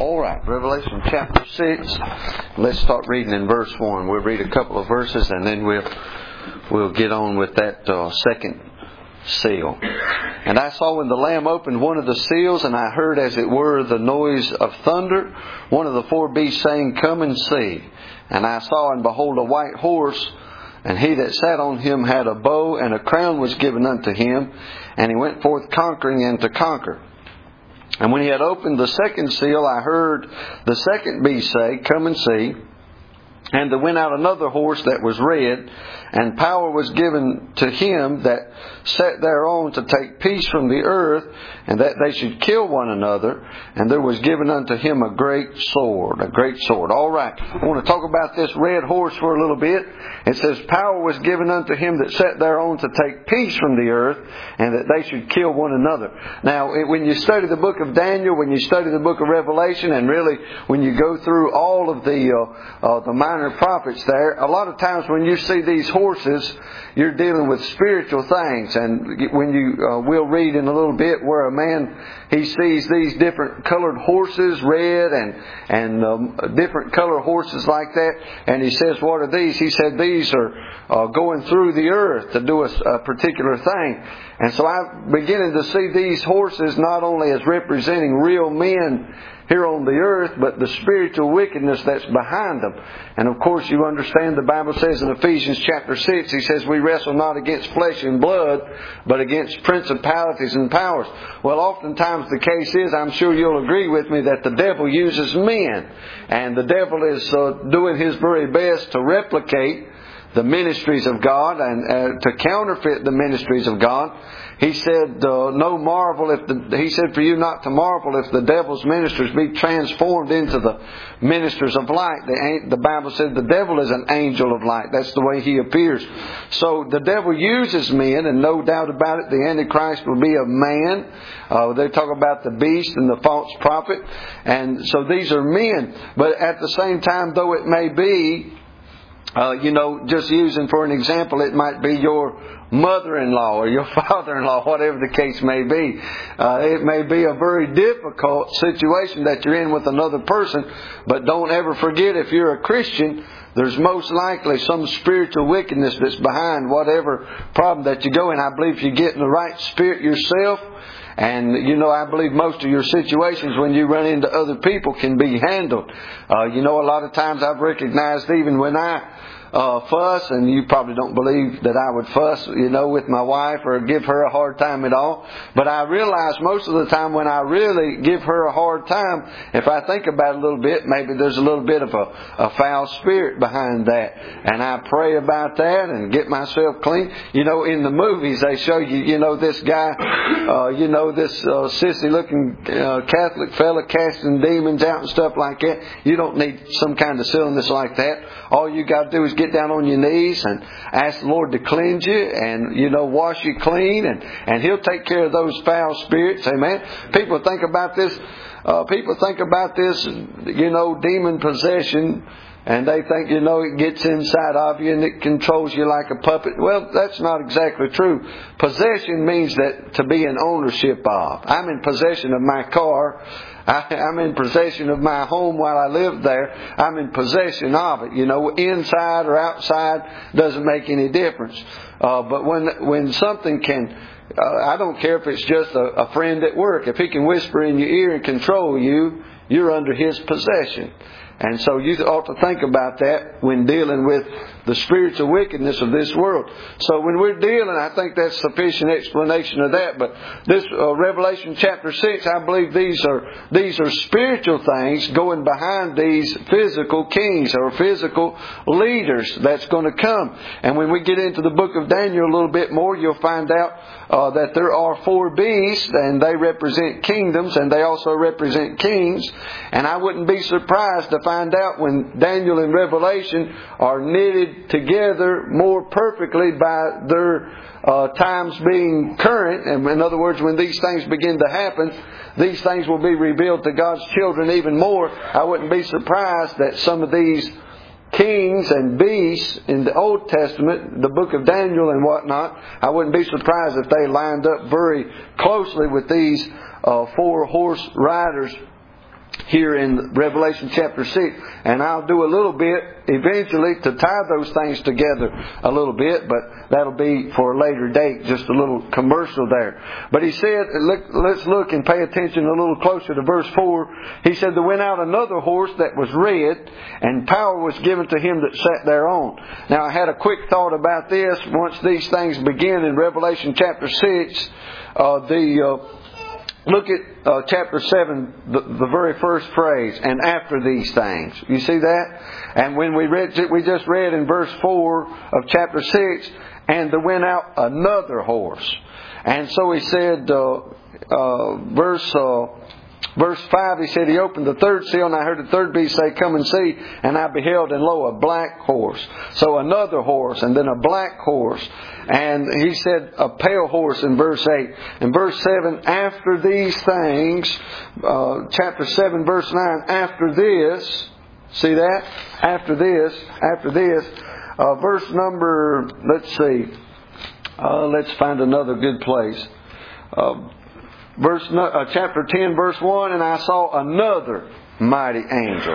All right, Revelation chapter 6. Let's start reading in verse 1. We'll read a couple of verses and then we'll get on with that second seal. And I saw when the Lamb opened one of the seals, and I heard as it were the noise of thunder, one of the four beasts saying, Come and see. And I saw, and behold, a white horse, and he that sat on him had a bow, and a crown was given unto him, and he went forth conquering and to conquer. And when he had opened the second seal, I heard the second beast say, Come and see. And there went out another horse that was red, and power was given to him that sat thereon to take peace from the earth, and that they should kill one another. And there was given unto him a great sword. A great sword. All right. I want to talk about this red horse for a little bit. It says, Power was given unto him that sat thereon to take peace from the earth, and that they should kill one another. Now, when you study the book of Daniel, when you study the book of Revelation, and really when you go through all of the minor prophets there, a lot of times when you see these horses, you're dealing with spiritual things. And when you we'll read in a little bit where a man, he sees these different colored horses, red and different colored horses like that, and he says, what are these? He said, these are going through the earth to do a particular thing. And so I'm beginning to see these horses not only as representing real men here on the earth, but the spiritual wickedness that's behind them. And of course you understand the Bible says in Ephesians chapter 6, he says we wrestle not against flesh and blood, but against principalities and powers. Well, oftentimes the case is, I'm sure you'll agree with me, that the devil uses men. And the devil is doing his very best to replicate the ministries of God and to counterfeit the ministries of God. He said, no marvel he said for you not to marvel if the devil's ministers be transformed into the ministers of light. The Bible said the devil is an angel of light. That's the way he appears. So the devil uses men, and no doubt about it, the Antichrist will be a man. They talk about the beast and the false prophet. And so these are men. But at the same time, though it may be, just using for an example, it might be your mother-in-law or your father-in-law, whatever the case may be. It may be a very difficult situation that you're in with another person, but don't ever forget, if you're a Christian, there's most likely some spiritual wickedness that's behind whatever problem that you go in. I believe if you get in the right spirit yourself, and, I believe most of your situations when you run into other people can be handled. A lot of times I've recognized even when I fuss, and you probably don't believe that I would fuss, with my wife or give her a hard time at all. But I realize most of the time when I really give her a hard time, if I think about it a little bit, maybe there's a little bit of a foul spirit behind that. And I pray about that and get myself clean. In the movies they show you, this guy, this sissy looking Catholic fella casting demons out and stuff like that. You don't need some kind of silliness like that. All you got to do is get down on your knees and ask the Lord to cleanse you and, wash you clean, and He'll take care of those foul spirits. Amen. People think about this, demon possession, and they think, it gets inside of you and it controls you like a puppet. Well, that's not exactly true. Possession means that to be in ownership of. I'm in possession of my car. I'm in possession of my home while I live there. I'm in possession of it. Inside or outside doesn't make any difference. But when something can, I don't care if it's just a friend at work. If he can whisper in your ear and control you, you're under his possession. And so you ought to think about that when dealing with the spiritual wickedness of this world. So when we're dealing, I think that's sufficient explanation of that. But this Revelation chapter 6, I believe these are spiritual things going behind these physical kings or physical leaders that's going to come. And when we get into the book of Daniel a little bit more, you'll find out that there are four beasts, and they represent kingdoms, and they also represent kings. And I wouldn't be surprised to find out when Daniel and Revelation are knitted together more perfectly by their times being current. And in other words, when these things begin to happen, these things will be revealed to God's children even more. I wouldn't be surprised that some of these kings and beasts in the Old Testament, the book of Daniel and whatnot, I wouldn't be surprised if they lined up very closely with these four horse riders here in Revelation chapter 6. And I'll do a little bit eventually to tie those things together a little bit, but that'll be for a later date, just a little commercial there. But he said, let's look and pay attention a little closer to verse 4. He said, there went out another horse that was red, and power was given to him that sat thereon. Now I had a quick thought about this. Once these things begin in Revelation chapter 6, look at chapter 7, the very first phrase, and after these things. You see that? And when we just read in verse 4 of chapter 6, and there went out another horse. And so he said, verse 5, he said, he opened the third seal, and I heard the third beast say, come and see. And I beheld, and lo, a black horse. So another horse, and then a black horse. And he said, a pale horse in verse 8. In verse 7, after these things, chapter 7, verse 9, after this, see that? After this. Verse number, let's see. Let's find another good place. Chapter 10, verse 1, and I saw another mighty angel.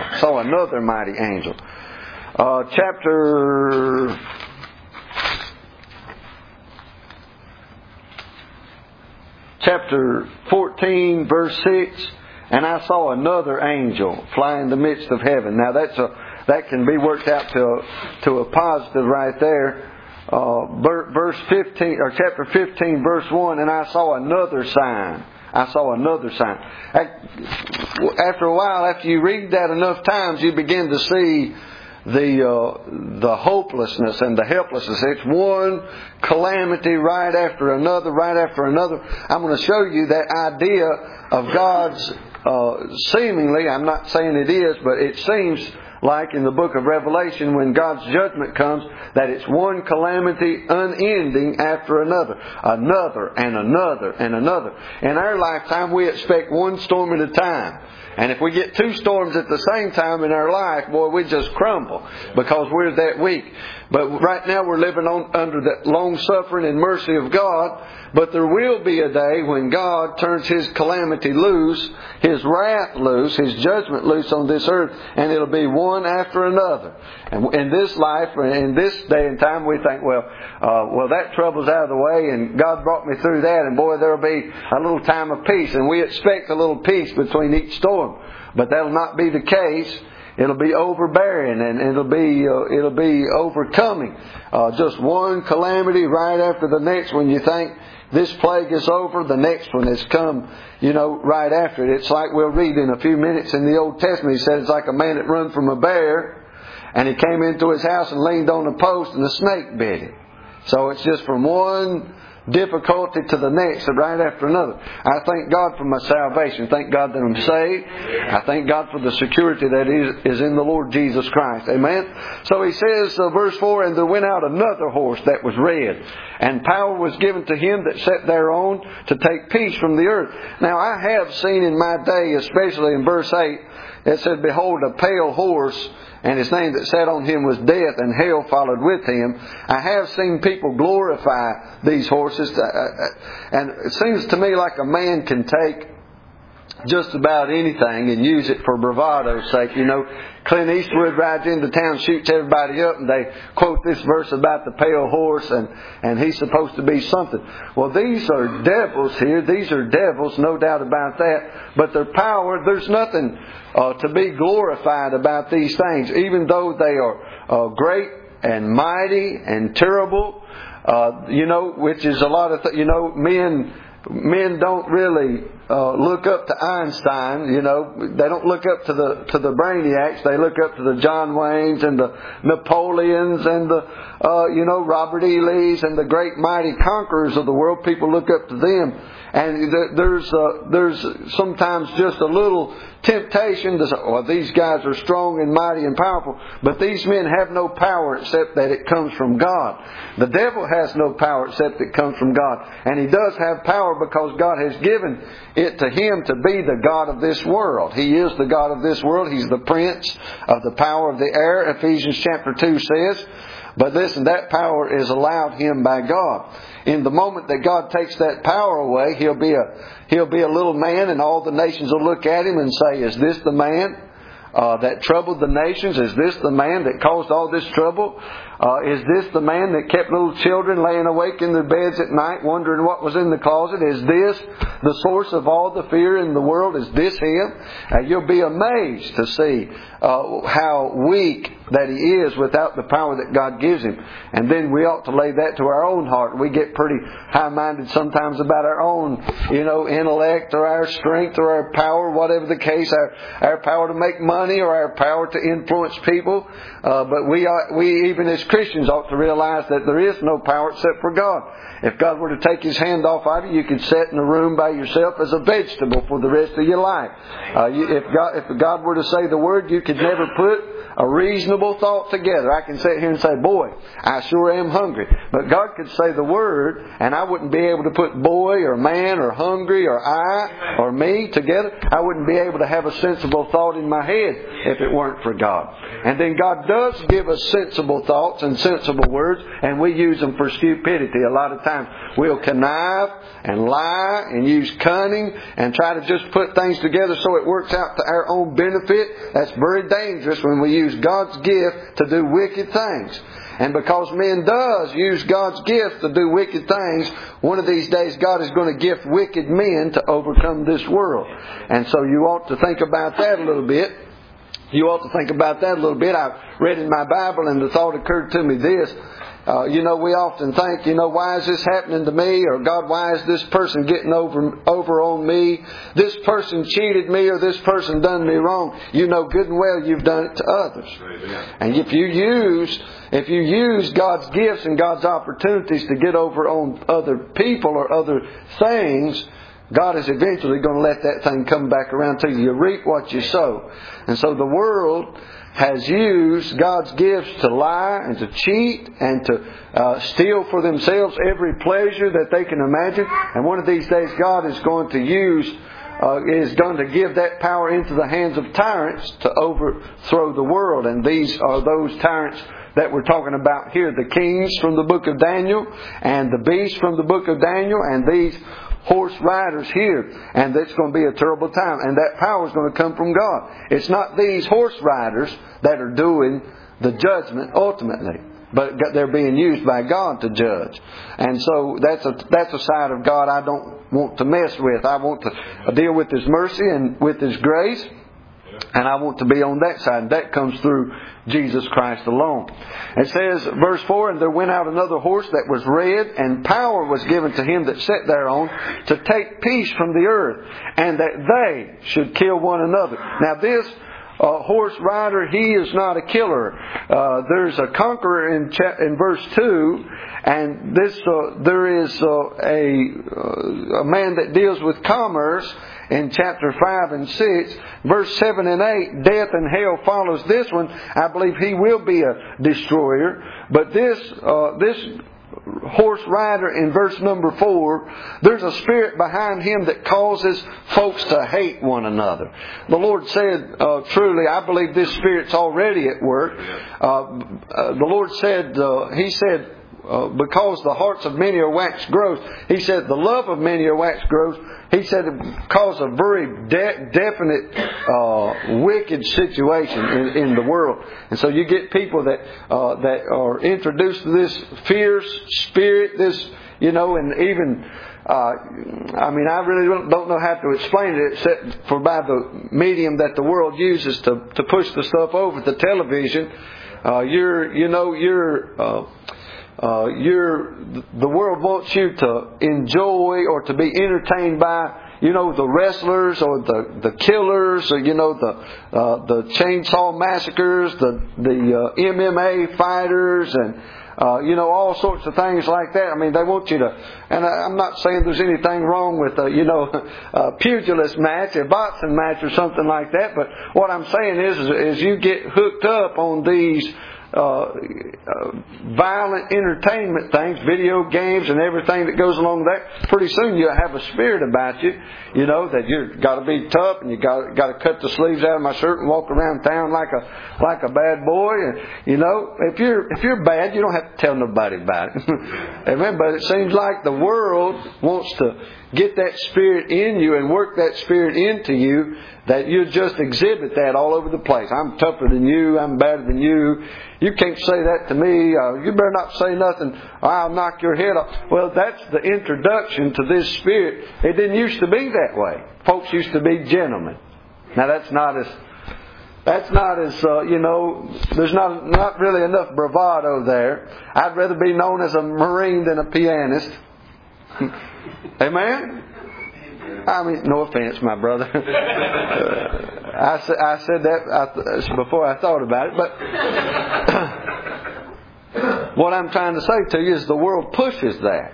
Chapter 14, verse 6, and I saw another angel fly in the midst of heaven. Now that can be worked out to a positive right there. Verse 15 or chapter 15, verse 1, and I saw another sign. After a while, after you read that enough times, you begin to see the hopelessness and the helplessness. It's one calamity right after another. I'm going to show you that idea of God's seemingly, I'm not saying it is, but it seems like in the book of Revelation, when God's judgment comes, that it's one calamity unending after another. Another and another and another. In our lifetime, we expect one storm at a time. And if we get two storms at the same time in our life, boy, we just crumble because we're that weak. But right now we're living under the long suffering and mercy of God. But there will be a day when God turns His calamity loose, His wrath loose, His judgment loose on this earth, and it'll be one after another. And in this life, in this day and time, we think, well, that trouble's out of the way, and God brought me through that, and boy, there'll be a little time of peace, and we expect a little peace between each storm. But that'll not be the case. It'll be overbearing, and it'll be overcoming. Just one calamity right after the next. When you think this plague is over, the next one has come, right after it. It's like we'll read in a few minutes in the Old Testament. He said it's like a man that run from a bear, and he came into his house and leaned on a post, and the snake bit him. So it's just from one difficulty to the next, right after another. I thank God for my salvation. Thank God that I'm saved. I thank God for the security that is in the Lord Jesus Christ. Amen. So he says, verse 4, and there went out another horse that was red, and power was given to him that sat thereon to take peace from the earth. Now I have seen in my day, especially in verse 8, it said, behold, a pale horse, and his name that sat on him was Death, and hell followed with him. I have seen people glorify these horses, and it seems to me like a man can take just about anything and use it for bravado's sake. Clint Eastwood rides into town, shoots everybody up, and they quote this verse about the pale horse, and he's supposed to be something. Well, these are devils here. These are devils, no doubt about that. But their power, there's nothing to be glorified about these things, even though they are great and mighty and terrible. Which is a lot of men don't really look up to Einstein. They don't look up to the brainiacs. They look up to the John Waynes and the Napoleons and the Robert E. Lees and the great mighty conquerors of the world. People look up to them, and there's sometimes just a little temptation to say, well, these guys are strong and mighty and powerful, but these men have no power except that it comes from God. The devil has no power except it comes from God, and he does have power because God has given it to him to be the God of this world. He is the God of this world. He's the prince of the power of the air, Ephesians chapter 2 says. But listen, that power is allowed him by God. In the moment that God takes that power away, he'll be a little man, and all the nations will look at him and say, "Is this the man that troubled the nations? Is this the man that caused all this trouble? Is this the man that kept little children laying awake in their beds at night wondering what was in the closet? Is this the source of all the fear in the world? Is this him?" You'll be amazed to see how weak that he is without the power that God gives him. And then we ought to lay that to our own heart. We get pretty high-minded sometimes about our own, intellect or our strength or our power, whatever the case, our power to make money or our power to influence people. But we even as Christians ought to realize that there is no power except for God. If God were to take His hand off of you, you could sit in a room by yourself as a vegetable for the rest of your life. If God were to say the word, you could never put a reasonable thought together. I can sit here and say, "Boy, I sure am hungry." But God could say the word, and I wouldn't be able to put boy or man or hungry or I or me together. I wouldn't be able to have a sensible thought in my head if it weren't for God. And then God does give us sensible thoughts and sensible words, and we use them for stupidity. A lot of times we'll connive and lie and use cunning and try to just put things together so it works out to our own benefit. That's very dangerous when we use God's gift to do wicked things. And because men does use God's gift to do wicked things, one of these days God is going to gift wicked men to overcome this world. And so you ought to think about that a little bit. I read in my Bible, and the thought occurred to me this. We often think, why is this happening to me? Or, God, why is this person getting over on me? This person cheated me, or this person done me wrong. You know good and well you've done it to others. And if you use God's gifts and God's opportunities to get over on other people or other things, God is eventually going to let that thing come back around to you. You reap what you sow. And so the world has used God's gifts to lie and to cheat and to steal for themselves every pleasure that they can imagine. And one of these days God is going to give that power into the hands of tyrants to overthrow the world. And these are those tyrants that we're talking about here. The kings from the book of Daniel and the beasts from the book of Daniel and these horse riders here. And it's going to be a terrible time. And that power is going to come from God. It's not these horse riders that are doing the judgment ultimately, but they're being used by God to judge. And so that's a side of God I don't want to mess with. I want to deal with His mercy and with His grace. And I want to be on that side. And that comes through Jesus Christ alone. It says, verse 4, "And there went out another horse that was red, and power was given to him that sat thereon to take peace from the earth, and that they should kill one another." Now this horse rider, he is not a killer. There's a conqueror in verse 2, and there is a man that deals with commerce in chapter 5 and 6. Verse 7 and 8, death and hell follows this one. I believe he will be a destroyer. But this horse rider in verse number 4, there's a spirit behind him that causes folks to hate one another. The Lord said, truly, I believe this spirit's already at work. The Lord said, He said, because the hearts of many are waxed gross. He said, the love of many are waxed gross. He said it caused a very definite wicked situation in the world. And so you get people that are introduced to this fierce spirit, and even I really don't know how to explain it except for by the medium that the world uses to push the stuff over the television. The world wants you to enjoy or to be entertained by, the wrestlers or the killers, or the chainsaw massacres, the MMA fighters, and all sorts of things like that. I mean, they want you to, and I'm not saying there's anything wrong with a pugilist match, a boxing match or something like that, but what I'm saying is you get hooked up on these violent entertainment things, video games and everything that goes along with that, pretty soon you'll have a spirit about you, you know, that you've got to be tough and you got to cut the sleeves out of my shirt and walk around town like a bad boy. And you know, if you're bad, you don't have to tell nobody about it. Amen. But it seems like the world wants to get that spirit in you and work that spirit into you, that you just exhibit that all over the place. I'm tougher than you. I'm better than you. You can't say that to me. You better not say nothing, or I'll knock your head off. Well, that's the introduction to this spirit. It didn't used to be that way. Folks used to be gentlemen. Now that's not as you know, there's not really enough bravado there. I'd rather be known as a Marine than a pianist. Amen? I mean, no offense, my brother. I said that before I thought about it. But what I'm trying to say to you is the world pushes that.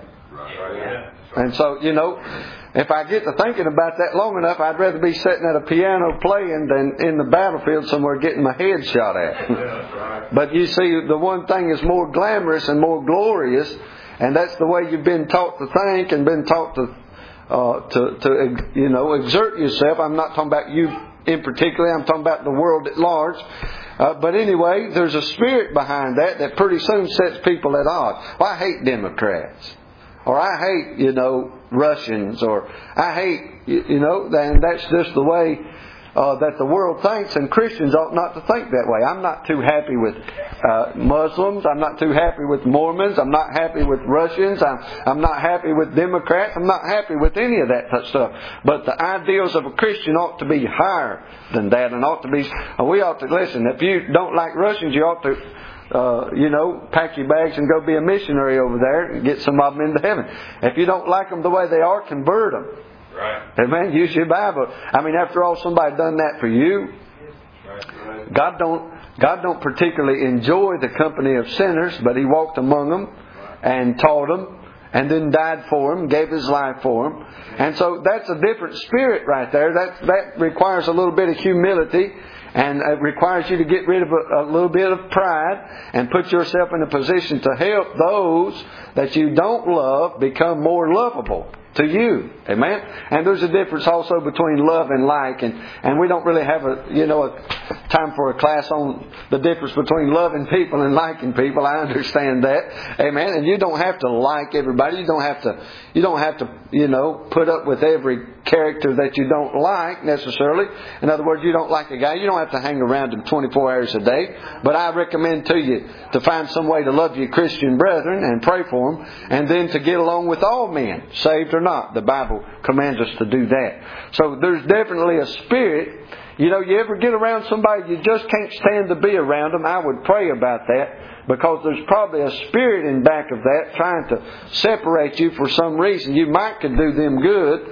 And so, you know, if I get to thinking about that long enough, I'd rather be sitting at a piano playing than in the battlefield somewhere getting my head shot at. But you see, the one thing is more glamorous and more glorious, and that's the way you've been taught to think and been taught to you know, exert yourself. I'm not talking about you in particular. I'm talking about the world at large. But anyway, there's a spirit behind that pretty soon sets people at odds. Well, I hate Democrats. Or I hate, you know, Russians. Or I hate, you know, and that's just the way that the world thinks, and Christians ought not to think that way. I'm not too happy with Muslims. I'm not too happy with Mormons. I'm not happy with Russians. I'm not happy with Democrats. I'm not happy with any of that stuff. But the ideals of a Christian ought to be higher than that, and ought to be. We ought to listen. If you don't like Russians, you ought to, you know, pack your bags and go be a missionary over there and get some of them into heaven. If you don't like them the way they are, convert them. Right. Amen. Use your Bible. I mean, after all, somebody done that for you. Right. God don't particularly enjoy the company of sinners, but He walked among them and taught them, and then died for them, gave His life for them. And so that's a different spirit right there. That requires a little bit of humility, and it requires you to get rid of a little bit of pride and put yourself in a position to help those that you don't love become more lovable to you. Amen? And there's a difference also between love and like, and we don't really have a time for a class on the difference between loving people and liking people. I understand that. Amen? And you don't have to like everybody. You don't have to, you know, put up with every character that you don't like necessarily. In other words, you don't like a guy, you don't have to hang around him 24 hours a day. But I recommend to you to find some way to love your Christian brethren and pray for them, and then to get along with all men, saved or not. The Bible commands us to do that. So there's definitely a spirit. You know, you ever get around somebody you just can't stand to be around them, I would pray about that, because there's probably a spirit in back of that trying to separate you for some reason. You might could do them good,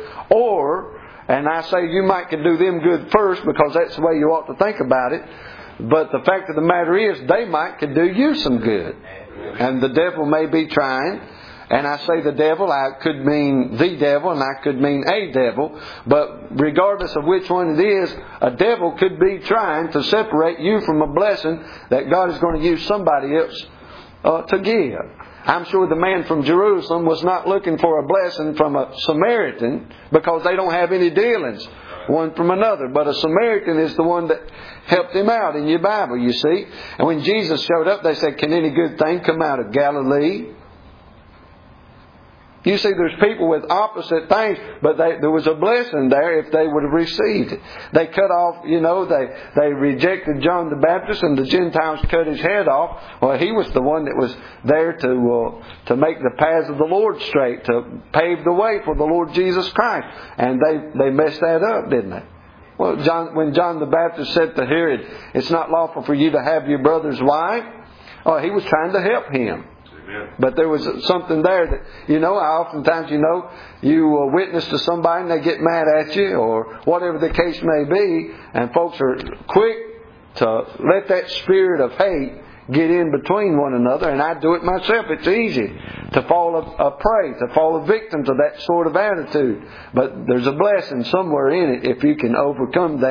and I say you might could do them good first because that's the way you ought to think about it. But the fact of the matter is, they might could do you some good. And the devil may be trying. And I say the devil, I could mean the devil and I could mean a devil. But regardless of which one it is, a devil could be trying to separate you from a blessing that God is going to use somebody else to give. I'm sure the man from Jerusalem was not looking for a blessing from a Samaritan, because they don't have any dealings one from another. But a Samaritan is the one that helped him out in your Bible, you see. And when Jesus showed up, they said, "Can any good thing come out of Galilee?" You see, there's people with opposite things, but there was a blessing there if they would have received it. They cut off, you know, they rejected John the Baptist, and the Gentiles cut his head off. Well, he was the one that was there to make the paths of the Lord straight, to pave the way for the Lord Jesus Christ. And they messed that up, didn't they? Well, when John the Baptist said to Herod, "It's not lawful for you to have your brother's wife," he was trying to help him. But there was something there that, you know, oftentimes, you know, you witness to somebody and they get mad at you, or whatever the case may be, and folks are quick to let that spirit of hate get in between one another. And I do it myself. It's easy to fall a prey, to fall a victim to that sort of attitude. But there's a blessing somewhere in it if you can overcome that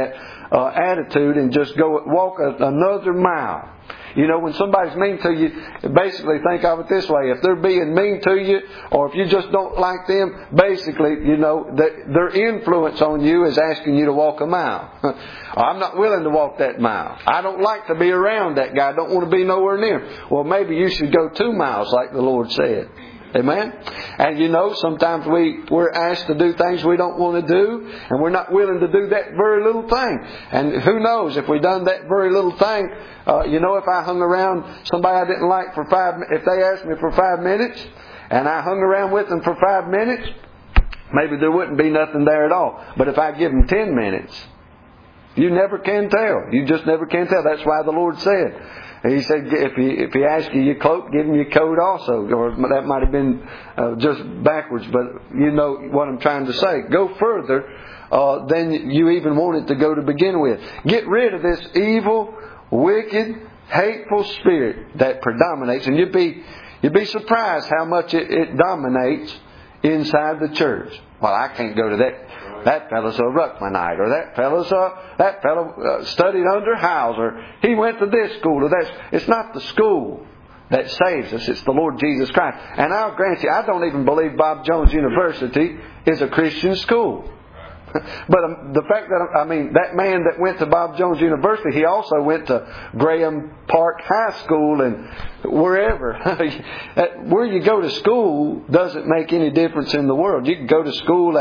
attitude and just walk another mile. You know, when somebody's mean to you, basically think of it this way. If they're being mean to you, or if you just don't like them, basically, you know, their influence on you is asking you to walk a mile. I'm not willing to walk that mile. I don't like to be around that guy. I don't want to be nowhere near. Well, maybe you should go 2 miles like the Lord said. Amen? And you know, sometimes we're asked to do things we don't want to do, and we're not willing to do that very little thing. And who knows, if we done that very little thing, you know, if I hung around somebody I didn't like for if they asked me for 5 minutes, and I hung around with them for 5 minutes, maybe there wouldn't be nothing there at all. But if I give them 10 minutes, you never can tell. You just never can tell. That's why the Lord said, He said, if he asks you your cloak, give him your coat also. Or that might have been just backwards, but you know what I'm trying to say. Go further than you even wanted to go to begin with. Get rid of this evil, wicked, hateful spirit that predominates. And you'd be surprised how much it dominates inside the church. Well, I can't go to that. That fellow's a Ruckmanite, or that fellow studied under Hauser. He went to this school or that. It's not the school that saves us. It's the Lord Jesus Christ. And I'll grant you, I don't even believe Bob Jones University is a Christian school. But the fact that, that man that went to Bob Jones University, he also went to Graham Park High School and wherever. Where you go to school doesn't make any difference in the world. You can go to school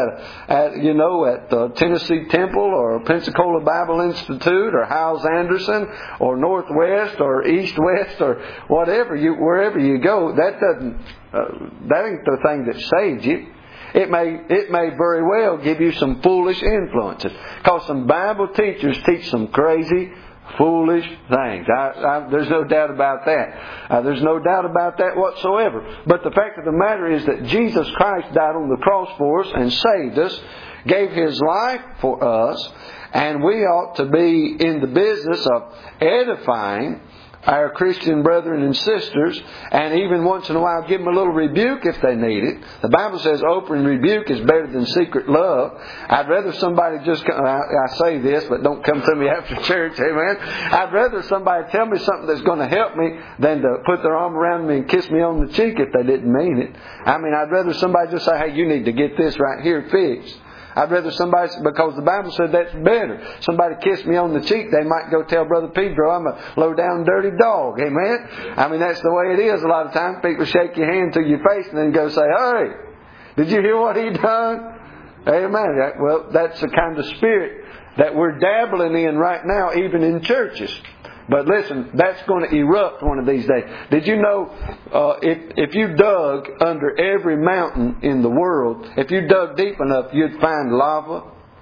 at the Tennessee Temple or Pensacola Bible Institute or Howes Anderson or Northwest or East West or whatever. Wherever you go, that ain't the thing that saves you. It may very well give you some foolish influences. Because some Bible teachers teach some crazy, foolish things. There's no doubt about that. There's no doubt about that whatsoever. But the fact of the matter is that Jesus Christ died on the cross for us and saved us, gave His life for us, and we ought to be in the business of edifying our Christian brethren and sisters, and even once in a while give them a little rebuke if they need it. The Bible says open rebuke is better than secret love. I'd rather somebody just I say this, but don't come to me after church, amen. I'd rather somebody tell me something that's going to help me than to put their arm around me and kiss me on the cheek if they didn't mean it. I'd rather somebody just say, hey, you need to get this right here fixed. I'd rather somebody, because the Bible said that's better. Somebody kiss me on the cheek, they might go tell Brother Pedro I'm a low down dirty dog. Amen? That's the way it is a lot of times. People shake your hand to your face and then go say, hey, did you hear what he done? Amen. Well, that's the kind of spirit that we're dabbling in right now, even in churches. But listen, that's going to erupt one of these days. Did you know if you dug under every mountain in the world, if you dug deep enough, you'd find lava?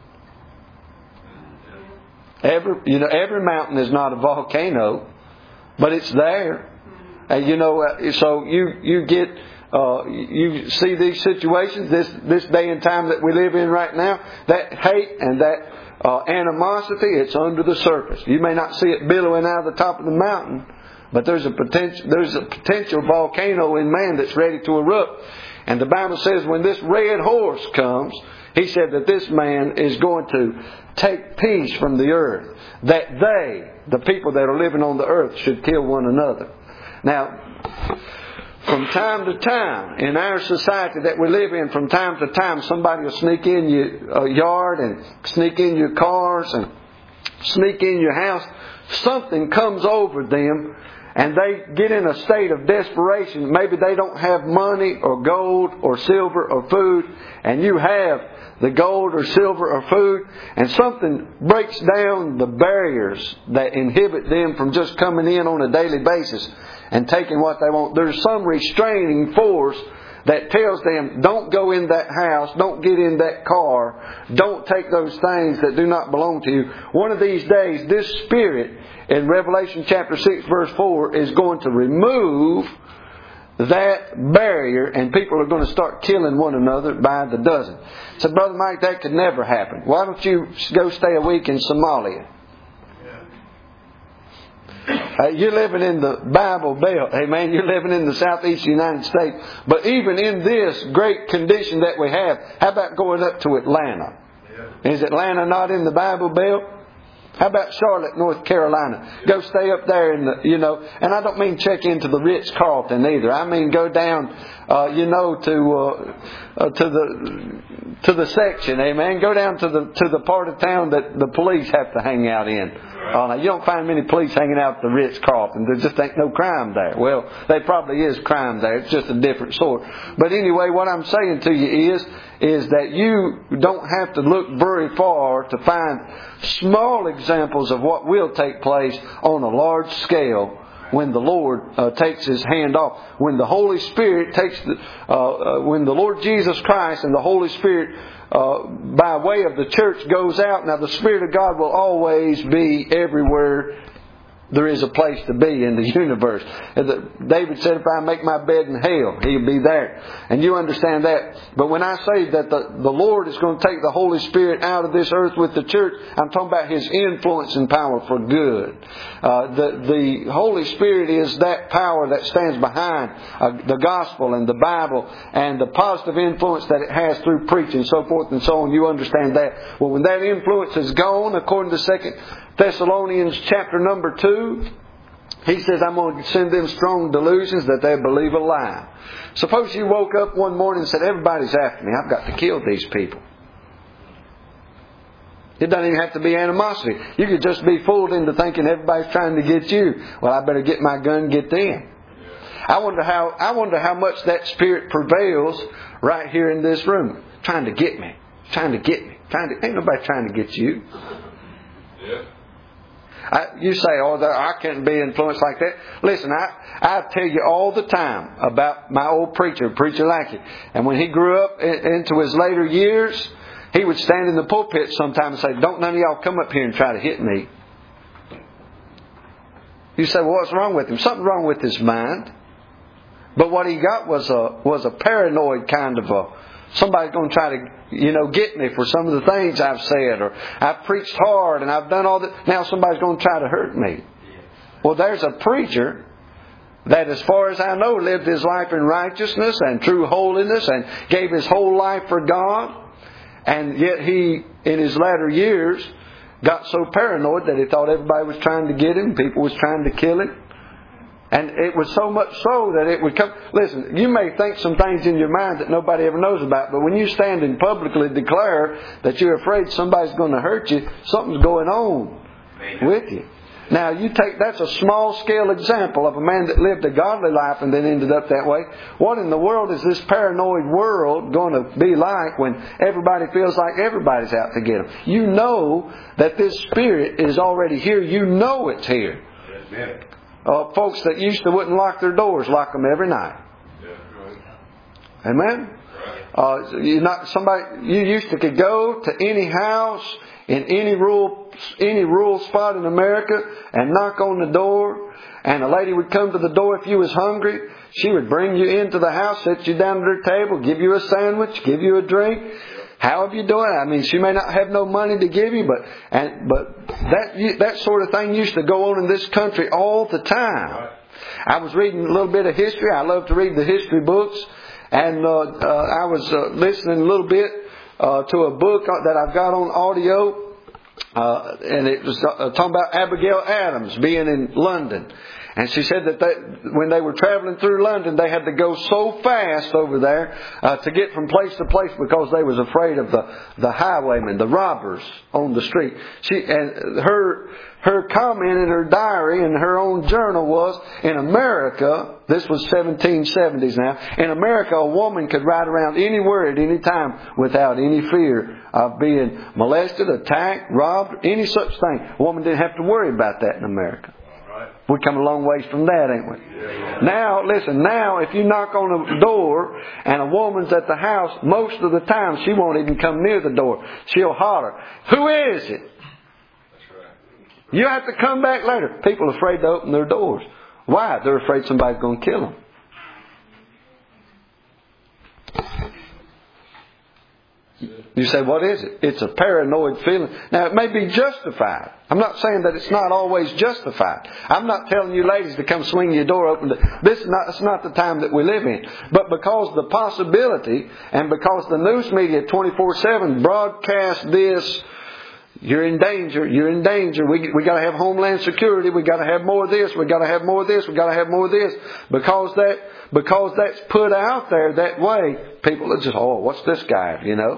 Every mountain is not a volcano, but it's there. So you get you see these situations, this day and time that we live in right now, that hate and that animosity, it's under the surface. You may not see it billowing out of the top of the mountain, but there's a potential volcano in man that's ready to erupt. And the Bible says when this red horse comes, He said that this man is going to take peace from the earth, that the people that are living on the earth, should kill one another. Now, from time to time, in our society that we live in, from time to time, somebody will sneak in your yard and sneak in your cars and sneak in your house. Something comes over them and they get in a state of desperation. Maybe they don't have money or gold or silver or food, and you have the gold or silver or food, and something breaks down the barriers that inhibit them from just coming in on a daily basis and taking what they want. There's some restraining force that tells them, don't go in that house, don't get in that car, don't take those things that do not belong to you. One of these days, this spirit in Revelation chapter 6 verse 4 is going to remove that barrier, and people are going to start killing one another by the dozen. So, Brother Mike, that could never happen. Why don't you go stay a week in Somalia? You're living in the Bible Belt. Amen. You're living in the southeast United States. But even in this great condition that we have, how about going up to Atlanta? Is Atlanta not in the Bible Belt? How about Charlotte, North Carolina? Go stay up there in the, and I don't mean check into the Ritz-Carlton either. I mean go down, to the section, amen. Go down to the part of town that the police have to hang out in. Now, you don't find many police hanging out at the Ritz-Carlton. There just ain't no crime there. Well, there probably is crime there. It's just a different sort. But anyway, what I'm saying to you is that you don't have to look very far to find small examples of what will take place on a large scale when the Lord takes His hand off. When the Holy Spirit when the Lord Jesus Christ and the Holy Spirit by way of the church goes out. Now the Spirit of God will always be everywhere there is a place to be in the universe. David said, if I make my bed in hell, He'll be there. And you understand that. But when I say that the Lord is going to take the Holy Spirit out of this earth with the church, I'm talking about His influence and power for good. The Holy Spirit is that power that stands behind the gospel and the Bible and the positive influence that it has through preaching, so forth and so on. You understand that. Well, when that influence is gone, according to 2 Thessalonians chapter number 2, he says, I'm going to send them strong delusions that they believe a lie. Suppose you woke up one morning and said, everybody's after me. I've got to kill these people. It doesn't even have to be animosity. You could just be fooled into thinking everybody's trying to get you. Well, I better get my gun and get them. I wonder how much that spirit prevails right here in this room. Trying to get me. Ain't nobody trying to get you. Yeah. You say, I can't be influenced like that. Listen, I tell you all the time about my old Preacher Lackey. And when he grew up into his later years, he would stand in the pulpit sometime and say, don't none of y'all come up here and try to hit me. You say, well, what's wrong with him? Something wrong with his mind. But what he got was a paranoid kind of somebody's going to try to, get me for some of the things I've said, or I've preached hard and I've done all that. Now somebody's going to try to hurt me. Well, there's a preacher that, as far as I know, lived his life in righteousness and true holiness and gave his whole life for God. And yet he, in his latter years, got so paranoid that he thought everybody was trying to get him, people was trying to kill him. And it was so much so that it would come. Listen, you may think some things in your mind that nobody ever knows about, but when you stand and publicly declare that you're afraid somebody's going to hurt you, something's going on with you. Now, that's a small scale example of a man that lived a godly life and then ended up that way. What in the world is this paranoid world going to be like when everybody feels like everybody's out to get them? You know that this spirit is already here. You know it's here. Amen. Folks that used to wouldn't lock their doors, lock them every night. Amen? You used to could go to any house in any rural spot in America and knock on the door, and a lady would come to the door if you was hungry. She would bring you into the house, sit you down at her table, give you a sandwich, give you a drink. How have you doing? I mean, she may not have no money to give you, but that sort of thing used to go on in this country all the time. I was reading a little bit of history. I love to read the history books, and I was listening a little bit to a book that I've got on audio, and it was talking about Abigail Adams being in London. And she said that when they were traveling through London, they had to go so fast over there to get from place to place because they was afraid of the highwaymen, the robbers on the street. Her comment in her diary in her own journal was, in America, this was 1770s now, in America a woman could ride around anywhere at any time without any fear of being molested, attacked, robbed, any such thing. A woman didn't have to worry about that in America. We've come a long ways from that, ain't we? Yeah. Now, listen, if you knock on a door and a woman's at the house, most of the time she won't even come near the door. She'll holler, "Who is it?" That's right. You have to come back later. People are afraid to open their doors. Why? They're afraid somebody's going to kill them. You say, what is it? It's a paranoid feeling. Now, it may be justified. I'm not saying that it's not always justified. I'm not telling you ladies to come swing your door open. It's not the time that we live in. But because the possibility and because the news media 24/7 broadcast this You're in danger. You're in danger. We got to have homeland security. We got to have more of this. We got to have more of this. We got to have more of this. Because that's put out there that way, people are just, oh, what's this guy?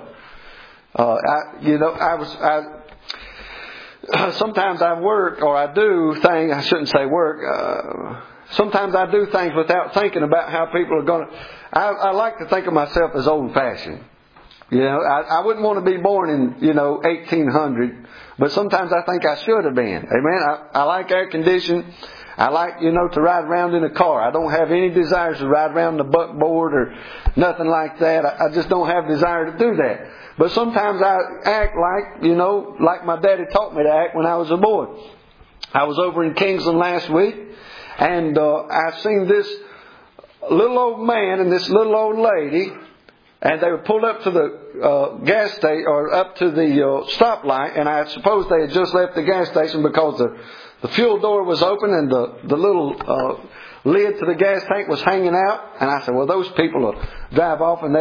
Sometimes I work, or I do things. I shouldn't say work. Sometimes I do things without thinking about how people are going to. I like to think of myself as old-fashioned. I wouldn't want to be born in 1800, but sometimes I think I should have been. Amen. I like air conditioning. I like to ride around in a car. I don't have any desires to ride around the buckboard or nothing like that. I just don't have desire to do that. But sometimes I act like my daddy taught me to act when I was a boy. I was over in Kingsland last week, and I seen this little old man and this little old lady, and they were pulled up to the gas station, or up to the stoplight, and I suppose they had just left the gas station because the fuel door was open and the little lid to the gas tank was hanging out. And I said, well, those people will drive off and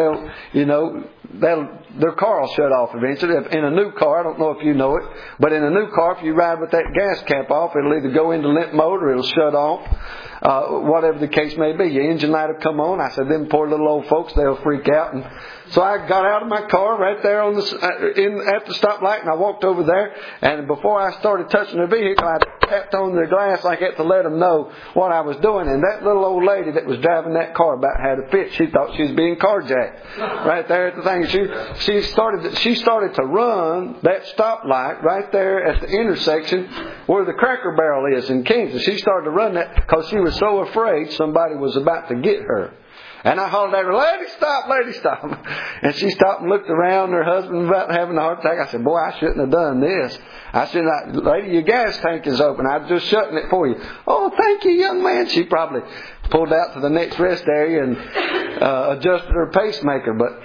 their car will shut off eventually. In a new car, I don't know if you know it, but in a new car, if you ride with that gas cap off, it'll either go into limp mode or it'll shut off. Whatever the case may be, your engine light will come on. I said, them poor little old folks, they'll freak out. And so I got out of my car right there at the stoplight, and I walked over there. And before I started touching the vehicle, I tapped on the glass like that to let them know what I was doing. And that little old lady that was driving that car about had a fit. She thought she was being carjacked right there at the thing. She started to run that stoplight right there at the intersection where the Cracker Barrel is in Kingston. She started to run that because she was so afraid somebody was about to get her. And I hollered at her, lady, stop, lady, stop. And she stopped and looked around. Her husband was about having a heart attack. I said, boy, I shouldn't have done this. I said, lady, your gas tank is open. I'm just shutting it for you. Oh, thank you, young man. She probably pulled out to the next rest area and adjusted her pacemaker. But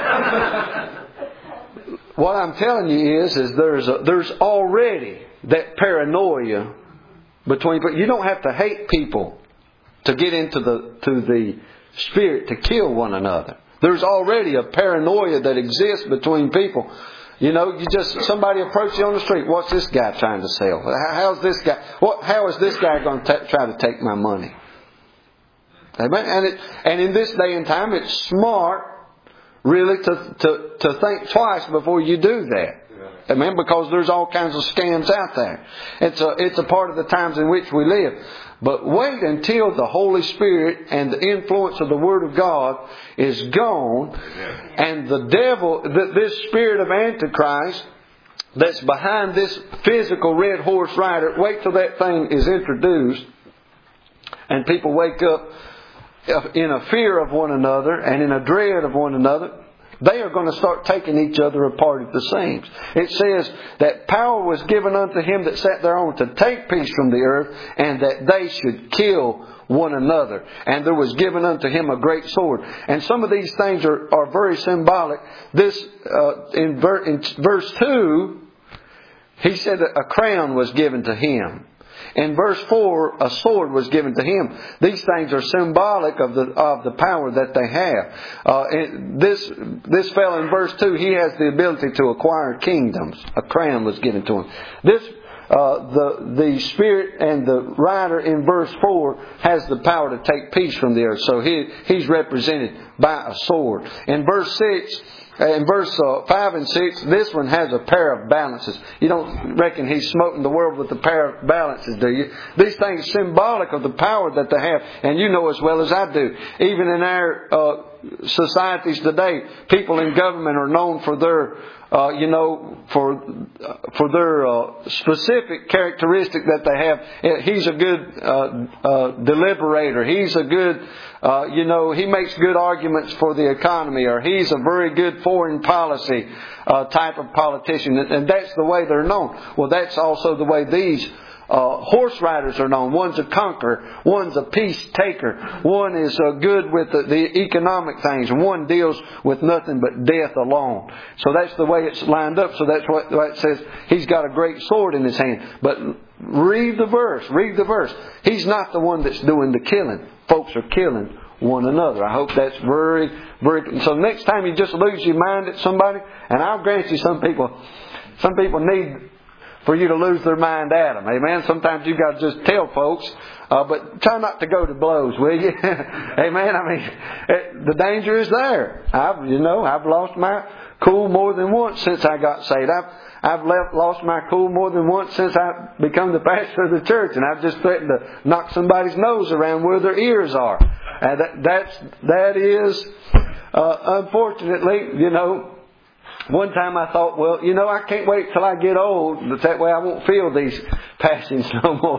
what I'm telling you is there's already that paranoia between people. You don't have to hate people to get into the spirit to kill one another. There's already a paranoia that exists between people. Somebody approach you on the street. What's this guy trying to sell? How is this guy going to try to take my money? Amen. And in this day and time, it's smart, really, to think twice before you do that. Amen. Because there's all kinds of scams out there. It's a part of the times in which we live. But wait until the Holy Spirit and the influence of the Word of God is gone, and the devil, this spirit of Antichrist that's behind this physical red horse rider, wait till that thing is introduced and people wake up in a fear of one another and in a dread of one another. They are going to start taking each other apart at the seams. It says that power was given unto him that sat thereon to take peace from the earth, and that they should kill one another. And there was given unto him a great sword. And some of these things are very symbolic. This in verse 2, he said that a crown was given to him. In verse 4, a sword was given to him. These things are symbolic of the power that they have. This fellow in verse 2, he has the ability to acquire kingdoms. A crown was given to him. The Spirit and the rider in verse 4 has the power to take peace from the earth. So he's represented by a sword. In verse 5 and 6, this one has a pair of balances. You don't reckon he's smoting the world with a pair of balances, do you? These things are symbolic of the power that they have. And you know as well as I do, even in our societies today, people in government are known for their for their specific characteristic that they have. He's a good deliberator. He's a good, he makes good arguments for the economy, or he's a very good foreign policy type of politician. And that's the way they're known. Well, that's also the way these horse riders are known. One's a conqueror. One's a peace taker. One is good with the economic things. And one deals with nothing but death alone. So that's the way it's lined up. So that's what it says. He's got a great sword in his hand. But read the verse. Read the verse. He's not the one that's doing the killing. Folks are killing one another. I hope that's very, very... So next time you just lose your mind at somebody, and I'll grant you some people need for you to lose their mind at them. Amen. Sometimes you got to just tell folks, but try not to go to blows, will you? Amen. I mean, the danger is there. I've lost my cool more than once since I got saved. I've lost my cool more than once since I become the pastor of the church, and I've just threatened to knock somebody's nose around where their ears are. That is, unfortunately, one time I thought, well, I can't wait till I get old. That way I won't feel these passions no more.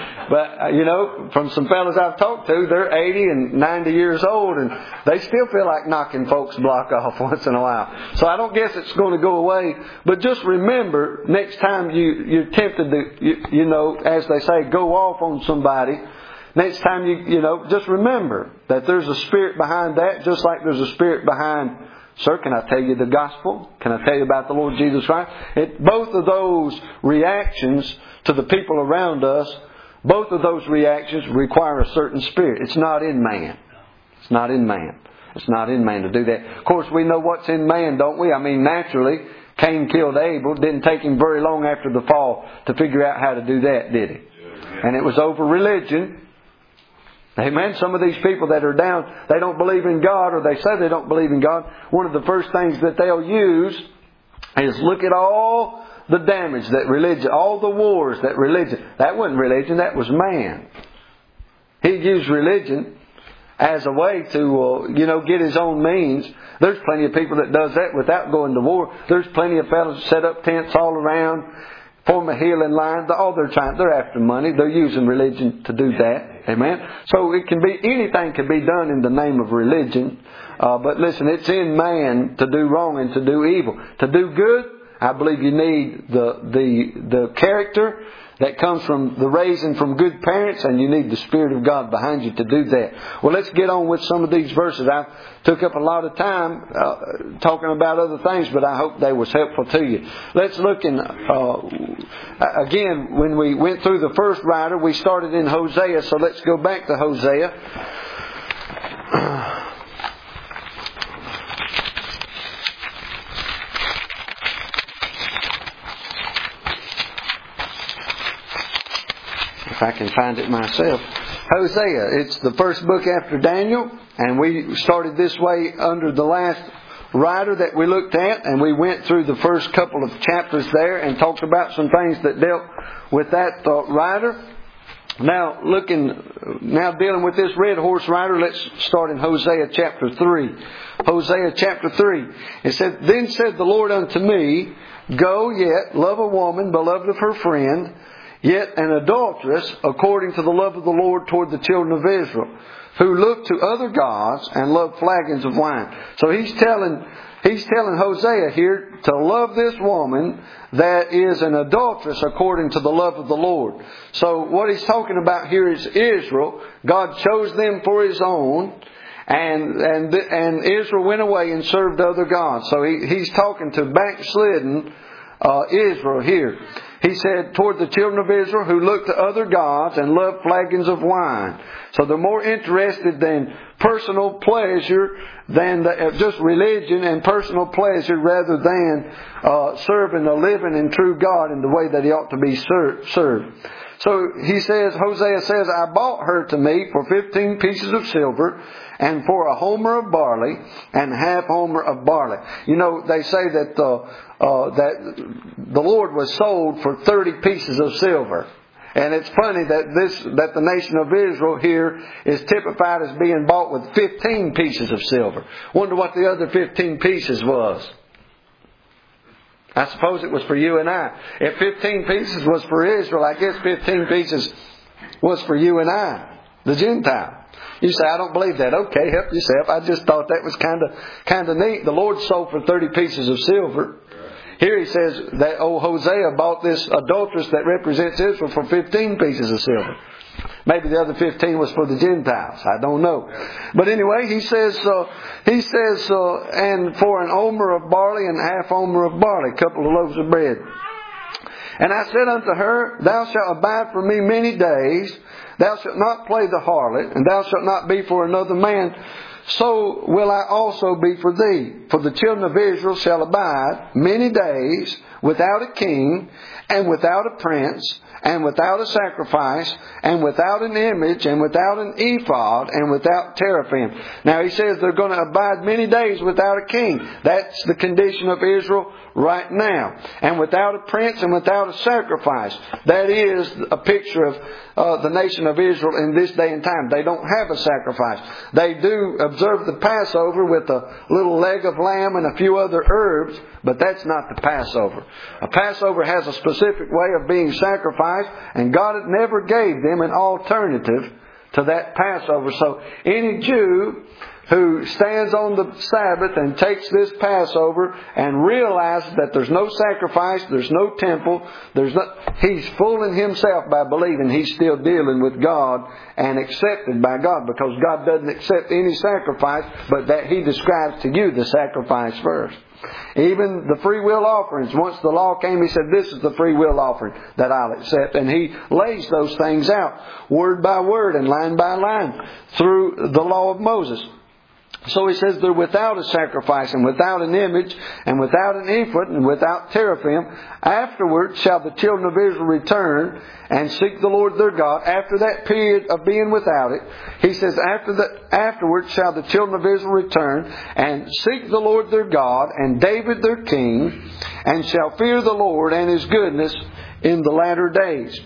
But, from some fellas I've talked to, they're 80 and 90 years old, and they still feel like knocking folks' block off once in a while. So I don't guess it's going to go away. But just remember, next time you're tempted to, as they say, go off on somebody, next time just remember that there's a spirit behind that, just like there's a spirit behind, sir, can I tell you the gospel? Can I tell you about the Lord Jesus Christ? Both of those reactions to the people around us, both of those reactions require a certain spirit. It's not in man. It's not in man. It's not in man to do that. Of course, we know what's in man, don't we? I mean, naturally, Cain killed Abel. Didn't take him very long after the fall to figure out how to do that, did he? And it was over religion. Amen. Some of these people that are down, they don't believe in God, or they say they don't believe in God. One of the first things that they'll use is look at all the damage that religion, all the wars that religion. That wasn't religion, that was man. He used religion as a way to, get his own means. There's plenty of people that does that without going to war. There's plenty of fellows that set up tents all around, form a healing line. They're after money. They're using religion to do that. Amen. So anything can be done in the name of religion. But listen, it's in man to do wrong and to do evil. To do good, I believe you need the character that comes from the raising from good parents, and you need the Spirit of God behind you to do that. Well, let's get on with some of these verses. I took up a lot of time talking about other things, but I hope they was helpful to you. Let's look in, again, when we went through the first writer, we started in Hosea, so let's go back to Hosea. If I can find it myself. Hosea, it's the first book after Daniel, and we started this way under the last writer that we looked at, and we went through the first couple of chapters there and talked about some things that dealt with that writer. Now dealing with this red horse rider, let's start in Hosea chapter 3. Hosea chapter 3. It said, Then said the Lord unto me, Go yet, love a woman, beloved of her friend, yet an adulteress, according to the love of the Lord toward the children of Israel, who look to other gods and love flagons of wine. So he's telling Hosea here to love this woman that is an adulteress according to the love of the Lord. So what he's talking about here is Israel. God chose them for His own, and Israel went away and served other gods. So he's talking to backslidden Israel here. He said, toward the children of Israel who look to other gods and love flagons of wine. So they're more interested than personal pleasure, than just religion and personal pleasure, rather than serving a living and true God in the way that He ought to be served. So he says, Hosea says, I bought her to me for 15 pieces of silver, and for a homer of barley, and half homer of barley. They say that the Lord was sold for 30 pieces of silver. And it's funny that the nation of Israel here is typified as being bought with 15 pieces of silver. Wonder what the other 15 pieces was. I suppose it was for you and I. If 15 pieces was for Israel, I guess 15 pieces was for you and I, the Gentile. You say, I don't believe that. Okay, help yourself. I just thought that was kind of neat. The Lord sold for 30 pieces of silver. Here he says that Hosea bought this adulteress that represents Israel for 15 pieces of silver. Maybe the other 15 was for the Gentiles. I don't know. But anyway, he says, and for an omer of barley and half omer of barley, a couple of loaves of bread. And I said unto her, Thou shalt abide for me many days. Thou shalt not play the harlot, and thou shalt not be for another man so will I also be for thee. For the children of Israel shall abide many days without a king, and without a prince, and without a sacrifice, and without an image, and without an ephod, and without teraphim. Now he says they're going to abide many days without a king. That's the condition of Israel right now. And without a prince and without a sacrifice. That is a picture of the nation of Israel in this day and time. They don't have a sacrifice. They do observe the Passover with a little leg of lamb and a few other herbs, but that's not the Passover. A Passover has a specific way of being sacrificed, and God never gave them an alternative to that Passover. So any Jew who stands on the Sabbath and takes this Passover and realizes that there's no sacrifice, there's no temple, he's fooling himself by believing he's still dealing with God and accepted by God, because God doesn't accept any sacrifice, but that He describes to you the sacrifice first. Even the free will offerings, once the law came, He said, this is the free will offering that I'll accept. And He lays those things out word by word and line by line through the law of Moses. So He says they're without a sacrifice, and without an image, and without an ephod, and without teraphim. Afterward shall the children of Israel return and seek the Lord their God. After that period of being without it, He says, afterward shall the children of Israel return and seek the Lord their God and David their king, and shall fear the Lord and His goodness in the latter days.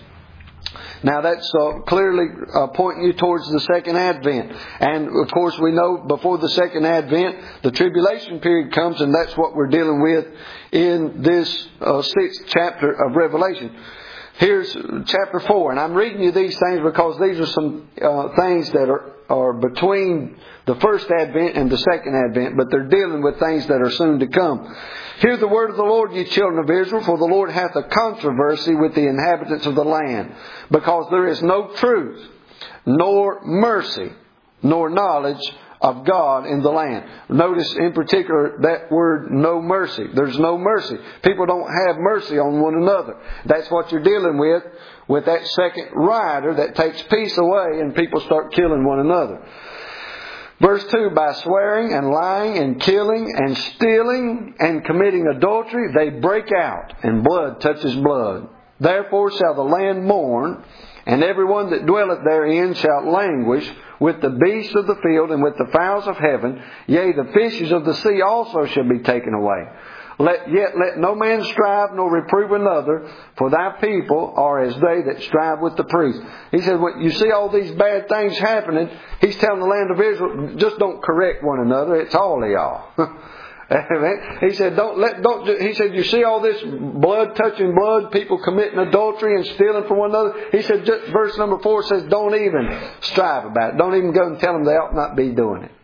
Now that's clearly pointing you towards the second advent. And of course we know before the second advent, the tribulation period comes, and that's what we're dealing with in this 6th chapter of Revelation. Here's chapter 4, and I'm reading you these things because these are some things that are between the first advent and the second advent, but they're dealing with things that are soon to come. Hear the word of the Lord, ye children of Israel, for the Lord hath a controversy with the inhabitants of the land, because there is no truth, nor mercy, nor knowledge of God in the land. Notice in particular that word, no mercy. There's no mercy. People don't have mercy on one another. That's what you're dealing with that second rider that takes peace away and people start killing one another. Verse 2, by swearing and lying and killing and stealing and committing adultery, they break out, and blood touches blood. Therefore shall the land mourn, and every one that dwelleth therein shall languish, with the beasts of the field and with the fowls of heaven, yea, the fishes of the sea also shall be taken away. Yet let no man strive nor reprove another, for thy people are as they that strive with the priests. He said, when you see all these bad things happening, He's telling the land of Israel, just don't correct one another. It's all of y'all. He said, he said, you see all this blood touching blood, people committing adultery and stealing from one another. He said, verse number 4 says, don't even strive about it. Don't even go and tell them they ought not be doing it.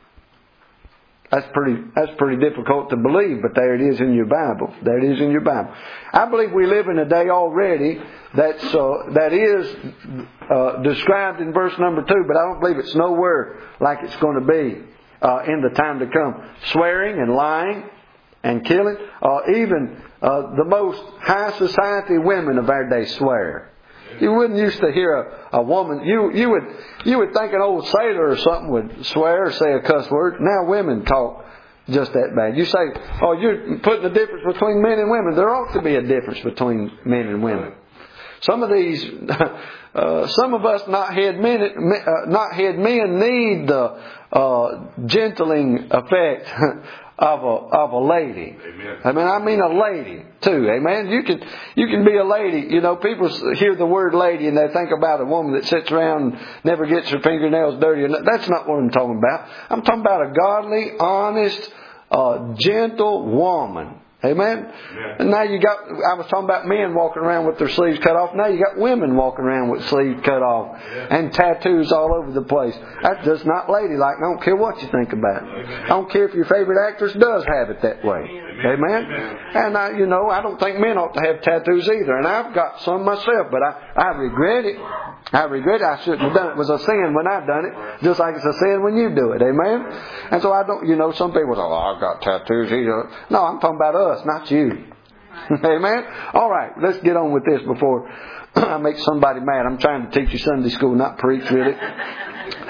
That's pretty difficult to believe, but there it is in your Bible. There it is in your Bible. I believe we live in a day already that is described in verse number 2, but I don't believe it's nowhere like it's going to be in the time to come. Swearing and lying and killing. Even the most high society women of our day swear. You wouldn't used to hear a woman. You would think an old sailor or something would swear or say a cuss word. Now women talk just that bad. You say, oh, you're putting a difference between men and women. There ought to be a difference between men and women. Some of us knothead men need the gentling effect of a lady. Amen. I mean a lady too. Amen. You can be a lady. You know, people hear the word lady and they think about a woman that sits around and never gets her fingernails dirty. That's not what I'm talking about. I'm talking about a godly, honest, gentle woman. Amen. Yeah. And now I was talking about men walking around with their sleeves cut off. Now you got women walking around with sleeves cut off and tattoos all over the place. That's just not ladylike. I don't care what you think about it. I don't care if your favorite actress does have it that way. Amen. And I don't think men ought to have tattoos either. And I've got some myself, but I regret it. I shouldn't have done it. It was a sin when I done it, just like it's a sin when you do it. Amen. And so I don't. Some people say, "Oh, I've got tattoos." No, I'm talking about us, not you. Amen. All right, let's get on with this before I make somebody mad. I'm trying to teach you Sunday school, not preach, really.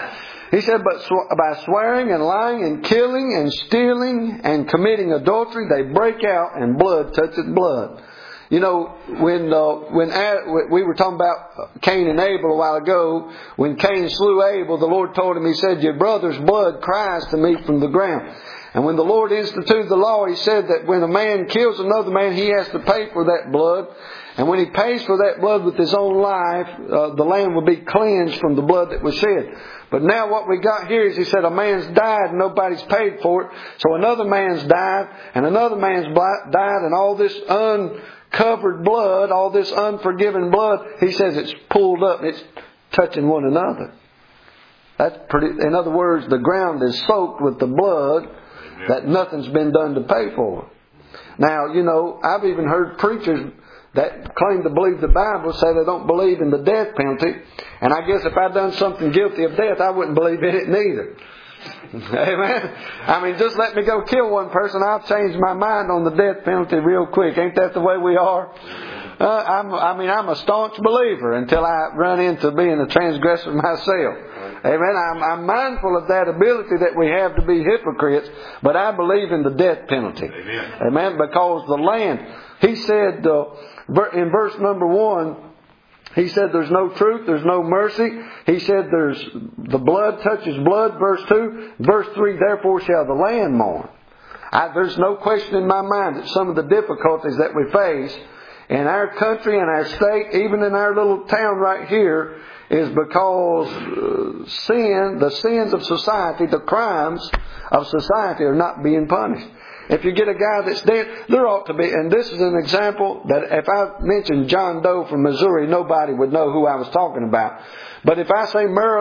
He said, but by swearing and lying and killing and stealing and committing adultery, they break out and blood touches blood. You know, when we were talking about Cain and Abel a while ago, when Cain slew Abel, the Lord told him, He said, your brother's blood cries to me from the ground. And when the Lord instituted the law, He said that when a man kills another man, he has to pay for that blood. And when he pays for that blood with his own life, the land will be cleansed from the blood that was shed. But now what we got here is He said a man's died and nobody's paid for it. So another man's died and another man's died, and all this uncovered blood, all this unforgiven blood, He says it's pulled up and it's touching one another. That's pretty. In other words, the ground is soaked with the blood that nothing's been done to pay for. Now, you know, I've even heard preachers that claim to believe the Bible say they don't believe in the death penalty. And I guess if I'd done something guilty of death, I wouldn't believe in it neither. Amen. I mean, just let me go kill one person, I'll change my mind on the death penalty real quick. Ain't that the way we are? I'm a staunch believer until I run into being a transgressor myself. Amen. I'm mindful of that ability that we have to be hypocrites, but I believe in the death penalty. Amen. Because the land, He said in verse number 1, He said there's no truth, there's no mercy. He said the blood touches blood. Verse 2. Verse 3, therefore shall the land mourn. There's no question in my mind that some of the difficulties that we face in our country and our state, even in our little town right here, is because the sins of society, the crimes of society are not being punished. If you get a guy that's dead, there ought to be, and this is an example that if I mentioned John Doe from Missouri, nobody would know who I was talking about. But if I say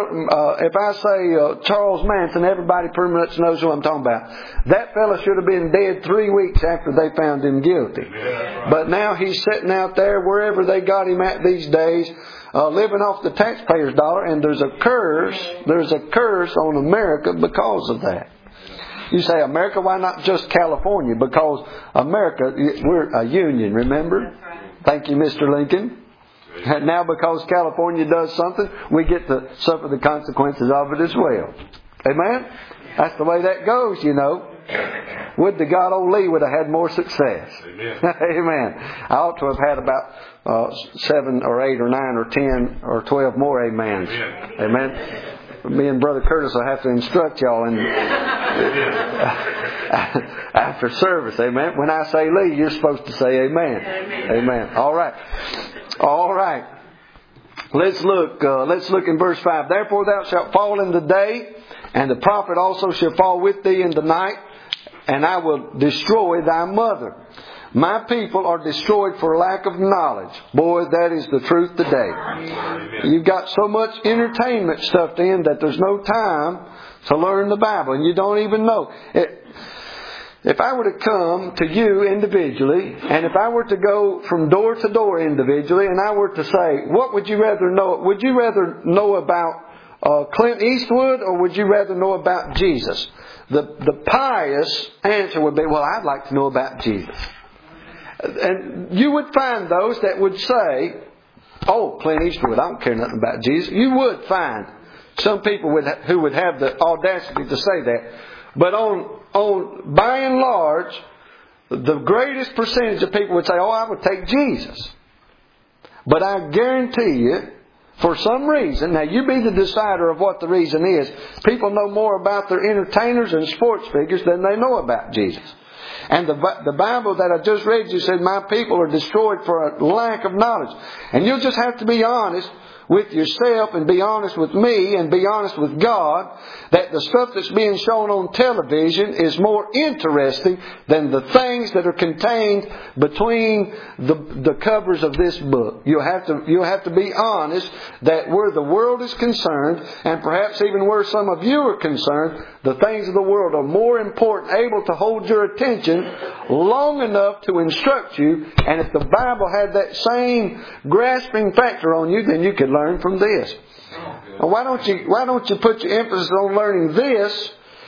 Charles Manson, everybody pretty much knows who I'm talking about. That fella should have been dead 3 weeks after they found him guilty. But now he's sitting out there wherever they got him at these days, living off the taxpayer's dollar, and there's a curse on America because of that. You say, America, why not just California? Because America, we're a union, remember? That's right. Thank you, Mr. Lincoln. Now because California does something, we get to suffer the consequences of it as well. Amen? That's the way that goes, you know. Would to God old Lee would have had more success. Amen. Amen. I ought to have had about 7 or 8 or 9 or 10 or 12 more amens. Amen. Me and Brother Curtis will have to instruct y'all in after service. Amen. When I say Lee, you're supposed to say amen. Amen. All right. Let's look in verse 5. Therefore thou shalt fall in the day, and the prophet also shall fall with thee in the night, and I will destroy thy mother. My people are destroyed for lack of knowledge. Boy, that is the truth today. You've got so much entertainment stuffed in that there's no time to learn the Bible, and you don't even know. If I were to come to you individually, and if I were to go from door to door individually, and I were to say, what would you rather know? Would you rather know about Clint Eastwood, or would you rather know about Jesus? The pious answer would be, well, I'd like to know about Jesus. And you would find those that would say, oh, Clint Eastwood, I don't care nothing about Jesus. You would find some people who would have the audacity to say that. But on by and large, the greatest percentage of people would say, oh, I would take Jesus. But I guarantee you, for some reason, now you be the decider of what the reason is, people know more about their entertainers and sports figures than they know about Jesus. And the Bible that I just read you said, my people are destroyed for a lack of knowledge. And you'll just have to be honest with yourself and be honest with me and be honest with God that the stuff that's being shown on television is more interesting than the things that are contained between the covers of this book. You'll have to be honest that where the world is concerned, and perhaps even where some of you are concerned, the things of the world are more important, able to hold your attention long enough to instruct you. And if the Bible had that same grasping factor on you, then you could learn from this. Well, why don't you put your emphasis on learning this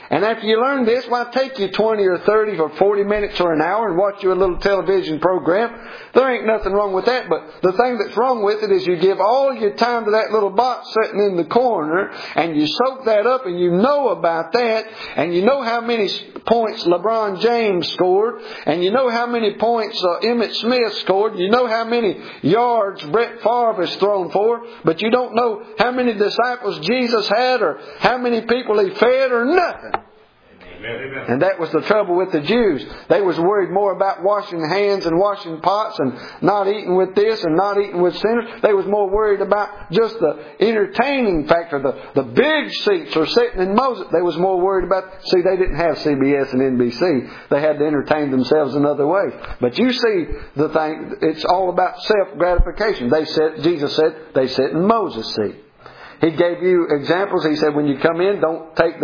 And after you learn this, why take you 20 or 30 or 40 minutes or an hour and watch you a little television program? There ain't nothing wrong with that, but the thing that's wrong with it is you give all your time to that little box sitting in the corner, and you soak that up, and you know about that, and you know how many points LeBron James scored, and you know how many points Emmitt Smith scored, you know how many yards Brett Favre has thrown for, but you don't know how many disciples Jesus had, or how many people He fed, or nothing. Amen. And that was the trouble with the Jews. They was worried more about washing hands and washing pots and not eating with this and not eating with sinners. They was more worried about just the entertaining factor. The big seats are sitting in Moses. They was more worried about, see, they didn't have CBS and NBC. They had to entertain themselves in other ways. But you see the thing, it's all about self-gratification. Jesus said, they sit in Moses' seat. He gave you examples. He said, when you come in, don't take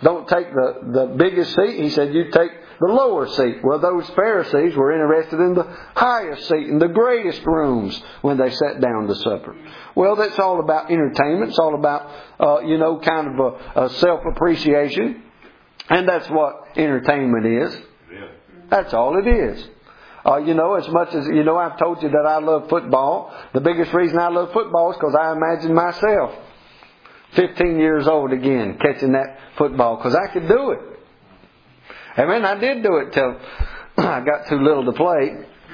the biggest seat. He said, you take the lower seat. Well, those Pharisees were interested in the highest seat, in the greatest rooms when they sat down to supper. Well, that's all about entertainment. It's all about, kind of a self-appreciation. And that's what entertainment is. That's all it is. As much as, I've told you that I love football. The biggest reason I love football is because I imagine myself 15 years old again, catching that football, because I could do it. Amen. I did do it till I got too little to play.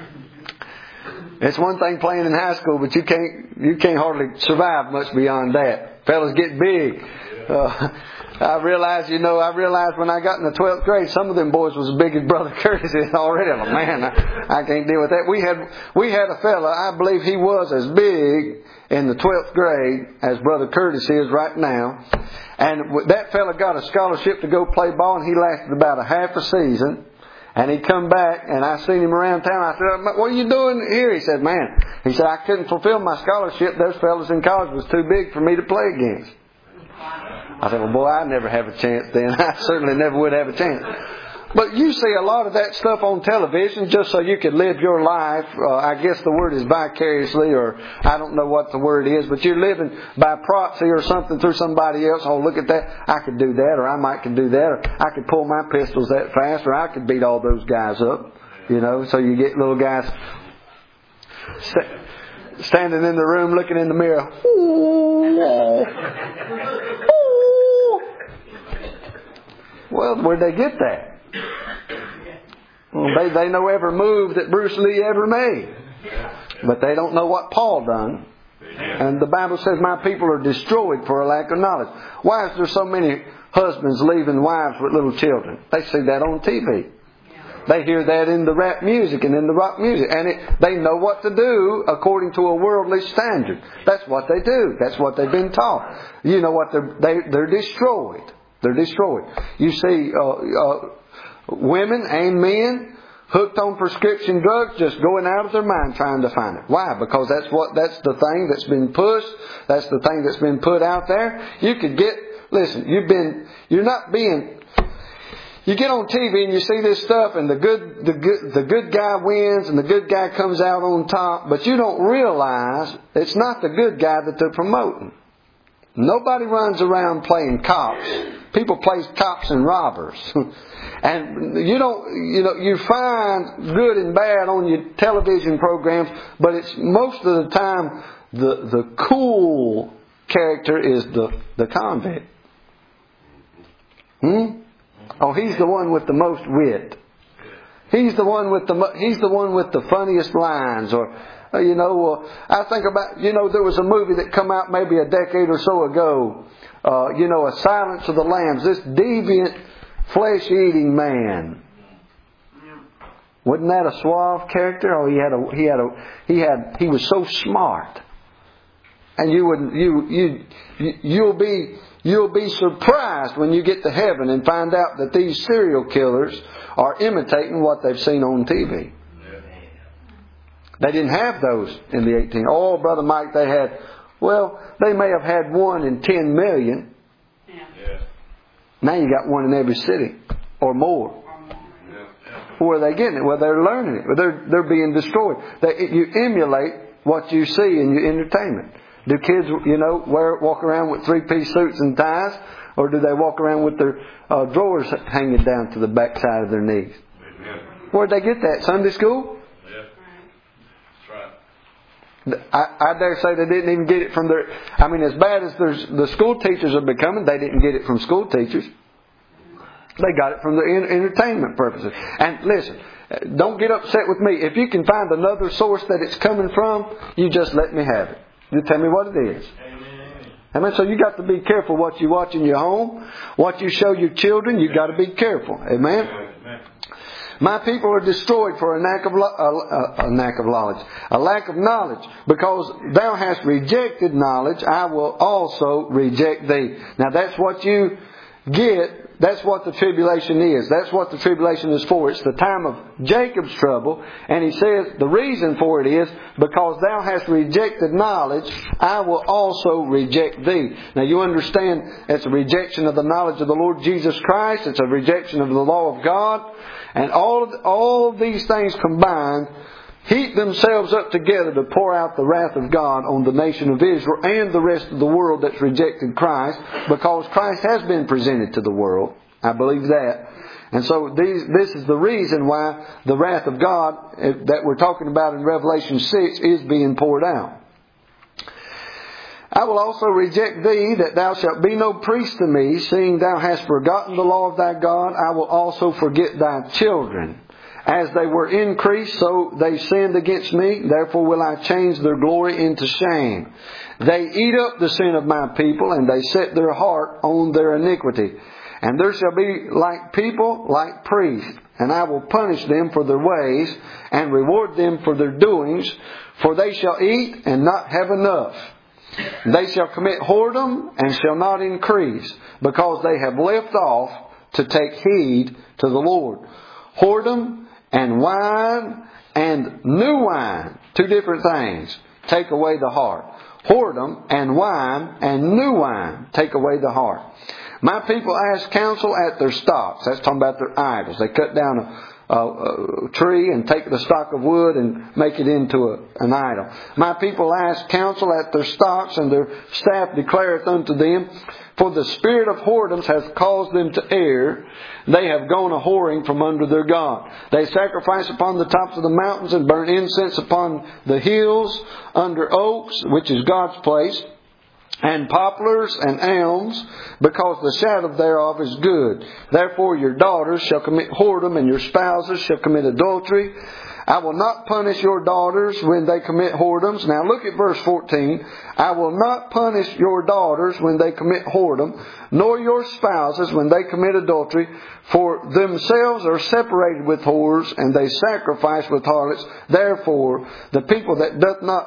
It's one thing playing in high school, but you can't hardly survive much beyond that. Fellas get big. I realized when I got in the 12th grade, some of them boys was as big as Brother Curtis is already. I'm like, man, I can't deal with that. We had a fella, I believe he was as big in the 12th grade as Brother Curtis is right now. And that fella got a scholarship to go play ball, and he lasted about a half a season. And he come back, and I seen him around town. I said, what are you doing here? He said, I couldn't fulfill my scholarship. Those fellas in college was too big for me to play against. I said, well, boy, I'd never have a chance then. I certainly never would have a chance. But you see a lot of that stuff on television just so you could live your life. I guess the word is vicariously, or I don't know what the word is, but you're living by proxy or something through somebody else. Oh, look at that. I could do that, or I might could do that, or I could pull my pistols that fast, or I could beat all those guys up. So you get little guys standing in the room looking in the mirror. Well, where'd they get that? Well, they know every move that Bruce Lee ever made. But they don't know what Paul done. And the Bible says, my people are destroyed for a lack of knowledge. Why is there so many husbands leaving wives with little children? They see that on TV. They hear that in the rap music and in the rock music. And they know what to do according to a worldly standard. That's what they do. That's what they've been taught. You know what? They're destroyed. They're destroyed. You see women and men hooked on prescription drugs, just going out of their mind trying to find it. Why? Because that's the thing that's been pushed. That's the thing that's been put out there. You could get, listen, you get on TV and you see this stuff, and the good guy wins and the good guy comes out on top, but you don't realize it's not the good guy that they're promoting. Nobody runs around playing cops. People play cops and robbers. And you find good and bad on your television programs, but it's most of the time the cool character is the convict. Oh, he's the one with the most wit. He's the one with the funniest lines. Or I think about, there was a movie that come out maybe a decade or so ago. A Silence of the Lambs. This deviant, flesh-eating man. Wasn't that a suave character? Oh, he was so smart. And you'll be surprised when you get to heaven and find out that these serial killers are imitating what they've seen on TV. They didn't have those in the 18. Oh, Brother Mike, they may have had 1 in 10 million. Yeah. Now you got 1 in every city or more. Where are they getting it? Well, they're learning it. They're being destroyed. You emulate what you see in your entertainment. Do kids, walk around with 3-piece suits and ties? Or do they walk around with their drawers hanging down to the back side of their knees? Where'd they get that? Sunday school? Yeah. That's right. I dare say they didn't even get it from their... as bad as the school teachers are becoming, they didn't get it from school teachers. They got it from their entertainment purposes. And listen, don't get upset with me. If you can find another source that it's coming from, you just let me have it. You tell me what it is. Amen. So you got to be careful what you watch in your home, what you show your children. You got to be careful. Amen. My people are destroyed for a lack of knowledge. Because thou hast rejected knowledge, I will also reject thee. Now that's what you get. That's what the tribulation is. That's what the tribulation is for. It's the time of Jacob's trouble. And he says the reason for it is because thou hast rejected knowledge, I will also reject thee. Now you understand it's a rejection of the knowledge of the Lord Jesus Christ. It's a rejection of the law of God. And all of these things combined heap themselves up together to pour out the wrath of God on the nation of Israel and the rest of the world that's rejected Christ, because Christ has been presented to the world. I believe that. And so this is the reason why the wrath of God that we're talking about in Revelation 6 is being poured out. I will also reject thee, that thou shalt be no priest to me, seeing thou hast forgotten the law of thy God. I will also forget thy children. As they were increased, so they sinned against me. Therefore will I change their glory into shame. They eat up the sin of my people, and they set their heart on their iniquity. And there shall be like people, like priests. And I will punish them for their ways, and reward them for their doings. For they shall eat and not have enough. They shall commit whoredom and shall not increase, because they have left off to take heed to the Lord. Whoredom and wine and new wine, 2 different things, take away the heart. Whoredom and wine and new wine take away the heart. My people ask counsel at their stocks. That's talking about their idols. They cut down a tree and take the stock of wood and make it into an idol. My people ask counsel at their stocks, and their staff declareth unto them, for the spirit of whoredoms has caused them to err. They have gone a whoring from under their God. They sacrifice upon the tops of the mountains and burn incense upon the hills under oaks, which is God's place, and poplars and elms, because the shadow thereof is good. Therefore your daughters shall commit whoredom, and your spouses shall commit adultery. I will not punish your daughters when they commit whoredoms. Now look at verse 14. I will not punish your daughters when they commit whoredom, nor your spouses when they commit adultery, for themselves are separated with whores, and they sacrifice with harlots. Therefore the people that doth not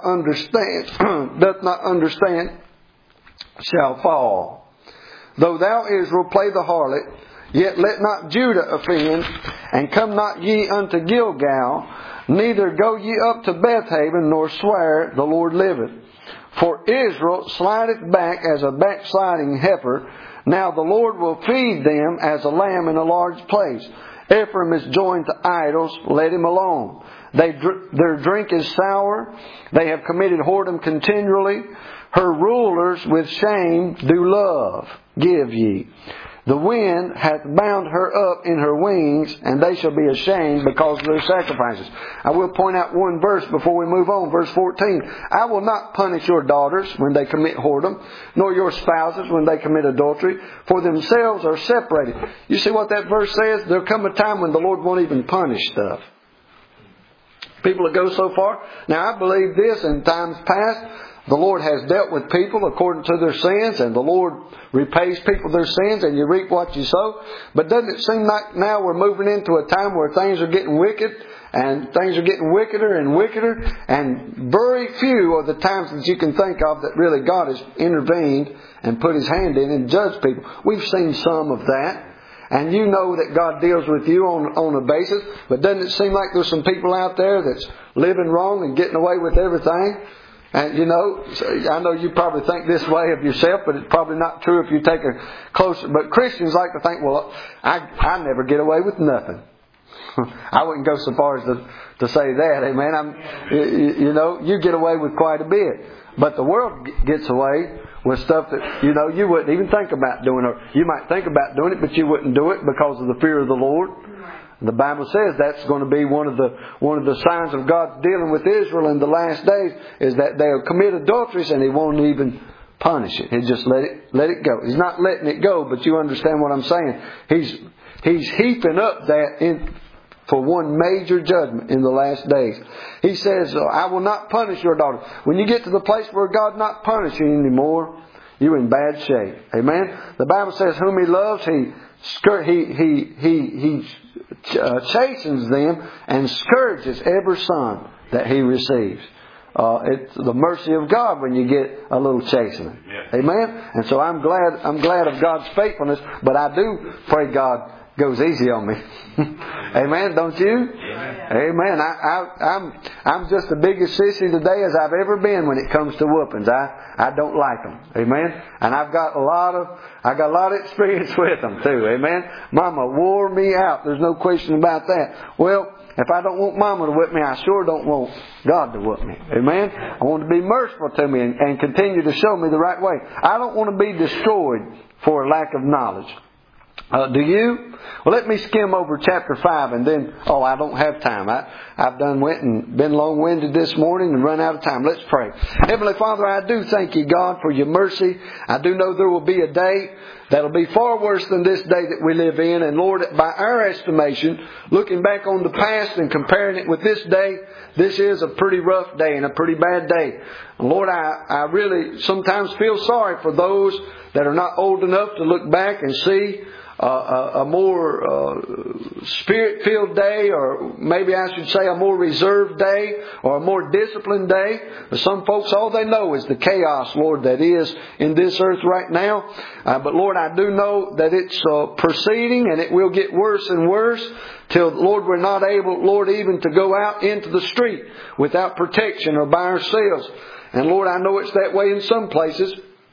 understand shall fall. Though thou, Israel, play the harlot, yet let not Judah offend, and come not ye unto Gilgal, neither go ye up to Bethaven, nor swear, the Lord liveth. For Israel slideth back as a backsliding heifer. Now the Lord will feed them as a lamb in a large place. Ephraim is joined to idols, let him alone. Their drink is sour. They have committed whoredom continually. Her rulers with shame do love, give ye. The wind hath bound her up in her wings, and they shall be ashamed because of their sacrifices. I will point out one verse before we move on. Verse 14. I will not punish your daughters when they commit whoredom, nor your spouses when they commit adultery, for themselves are separated. You see what that verse says? There'll come a time when the Lord won't even punish stuff. People that go so far. Now I believe this in times past. The Lord has dealt with people according to their sins, and the Lord repays people their sins, and you reap what you sow. But doesn't it seem like now we're moving into a time where things are getting wicked, and things are getting wickeder and wickeder, and very few are the times that you can think of that really God has intervened and put His hand in and judged people. We've seen some of that. And you know that God deals with you on a basis. But doesn't it seem like there's some people out there that's living wrong and getting away with everything? And you know, I know you probably think this way of yourself, but it's probably not true if you take a closer. But Christians like to think, well, I never get away with nothing. I wouldn't go so far as to say that, amen. You get away with quite a bit. But the world gets away with stuff that, you know, you wouldn't even think about doing. Or you might think about doing it, but you wouldn't do it because of the fear of the Lord. The Bible says that's going to be one of the signs of God dealing with Israel in the last days, is that they'll commit adulteries and He won't even punish it. He'll just let it go. He's not letting it go, but you understand what I'm saying. He's heaping up that for one major judgment in the last days. He says, I will not punish your daughter. When you get to the place where God's not punishing you anymore, you're in bad shape. Amen? The Bible says, whom He loves, He chastens them and scourges every son that He receives. It's the mercy of God when you get a little chastening. Yeah. Amen? And so I'm glad of God's faithfulness, but I do pray God goes easy on me. Amen, don't you? Yeah. Amen. I'm just the biggest sissy today as I've ever been when it comes to whoopings. I don't like them. Amen. And I've got a lot of experience with them too. Amen. Mama wore me out. There's no question about that. Well, if I don't want Mama to whip me, I sure don't want God to whip me. Amen. I want to be merciful to me and continue to show me the right way. I don't want to be destroyed for a lack of knowledge. Do you? Well, let me skim over chapter 5 and then, I don't have time. I've went and been long-winded this morning and run out of time. Let's pray. Heavenly Father, I do thank You, God, for Your mercy. I do know there will be a day that'll be far worse than this day that we live in. And Lord, by our estimation, looking back on the past and comparing it with this day, this is a pretty rough day and a pretty bad day. And Lord, I really sometimes feel sorry for those that are not old enough to look back and see a more Spirit-filled day, or maybe I should say a more reserved day, or a more disciplined day. But some folks, all they know is the chaos, Lord, that is in this earth right now. But Lord, I do know that it's proceeding, and it will get worse and worse till, Lord, we're not able, Lord, even to go out into the street without protection or by ourselves. And Lord, I know it's that way in some places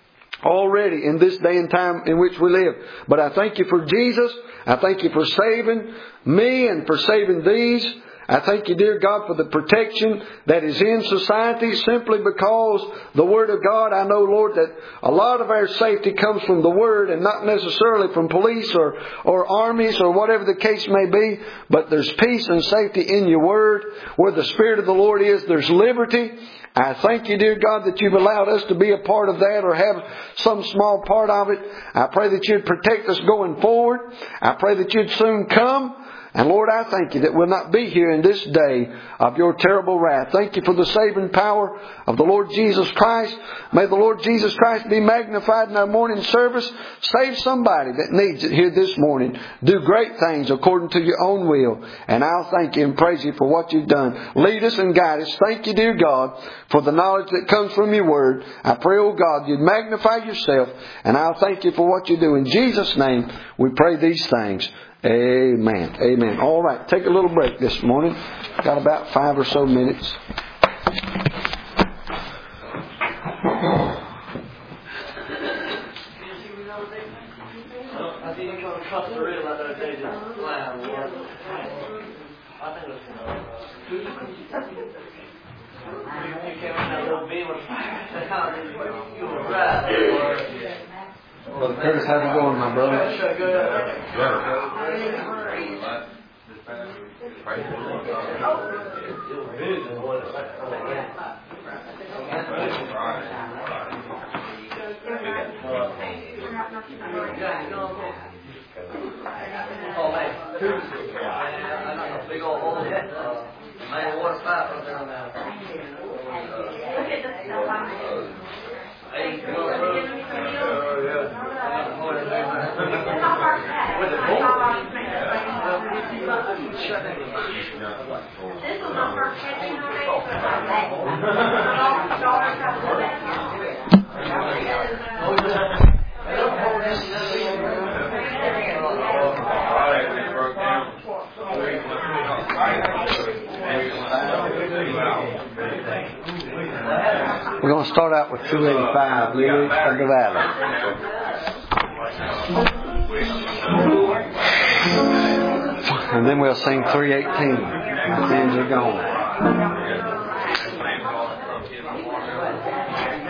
already in this day and time in which we live. But I thank You for Jesus. I thank You for saving me and for saving these. I thank You, dear God, for the protection that is in society simply because the Word of God. I know, Lord, that a lot of our safety comes from the Word and not necessarily from police or armies or whatever the case may be. But there's peace and safety in Your Word. Where the Spirit of the Lord is, there's liberty. I thank You, dear God, that You've allowed us to be a part of that or have some small part of it. I pray that You'd protect us going forward. I pray that You'd soon come. And Lord, I thank You that we'll not be here in this day of Your terrible wrath. Thank You for the saving power of the Lord Jesus Christ. May the Lord Jesus Christ be magnified in our morning service. Save somebody that needs it here this morning. Do great things according to Your own will. And I'll thank You and praise You for what You've done. Lead us and guide us. Thank You, dear God, for the knowledge that comes from Your Word. I pray, oh God, You'd magnify Yourself. And I'll thank You for what You do. In Jesus' name, we pray these things. Amen. Amen. All right. Take a little break this morning. Got about 5 or so minutes. Brother Curtis, how's it going, my brother? We're going to start out with 285, Lily of the Valley. And then we'll sing 318. My sins are gone.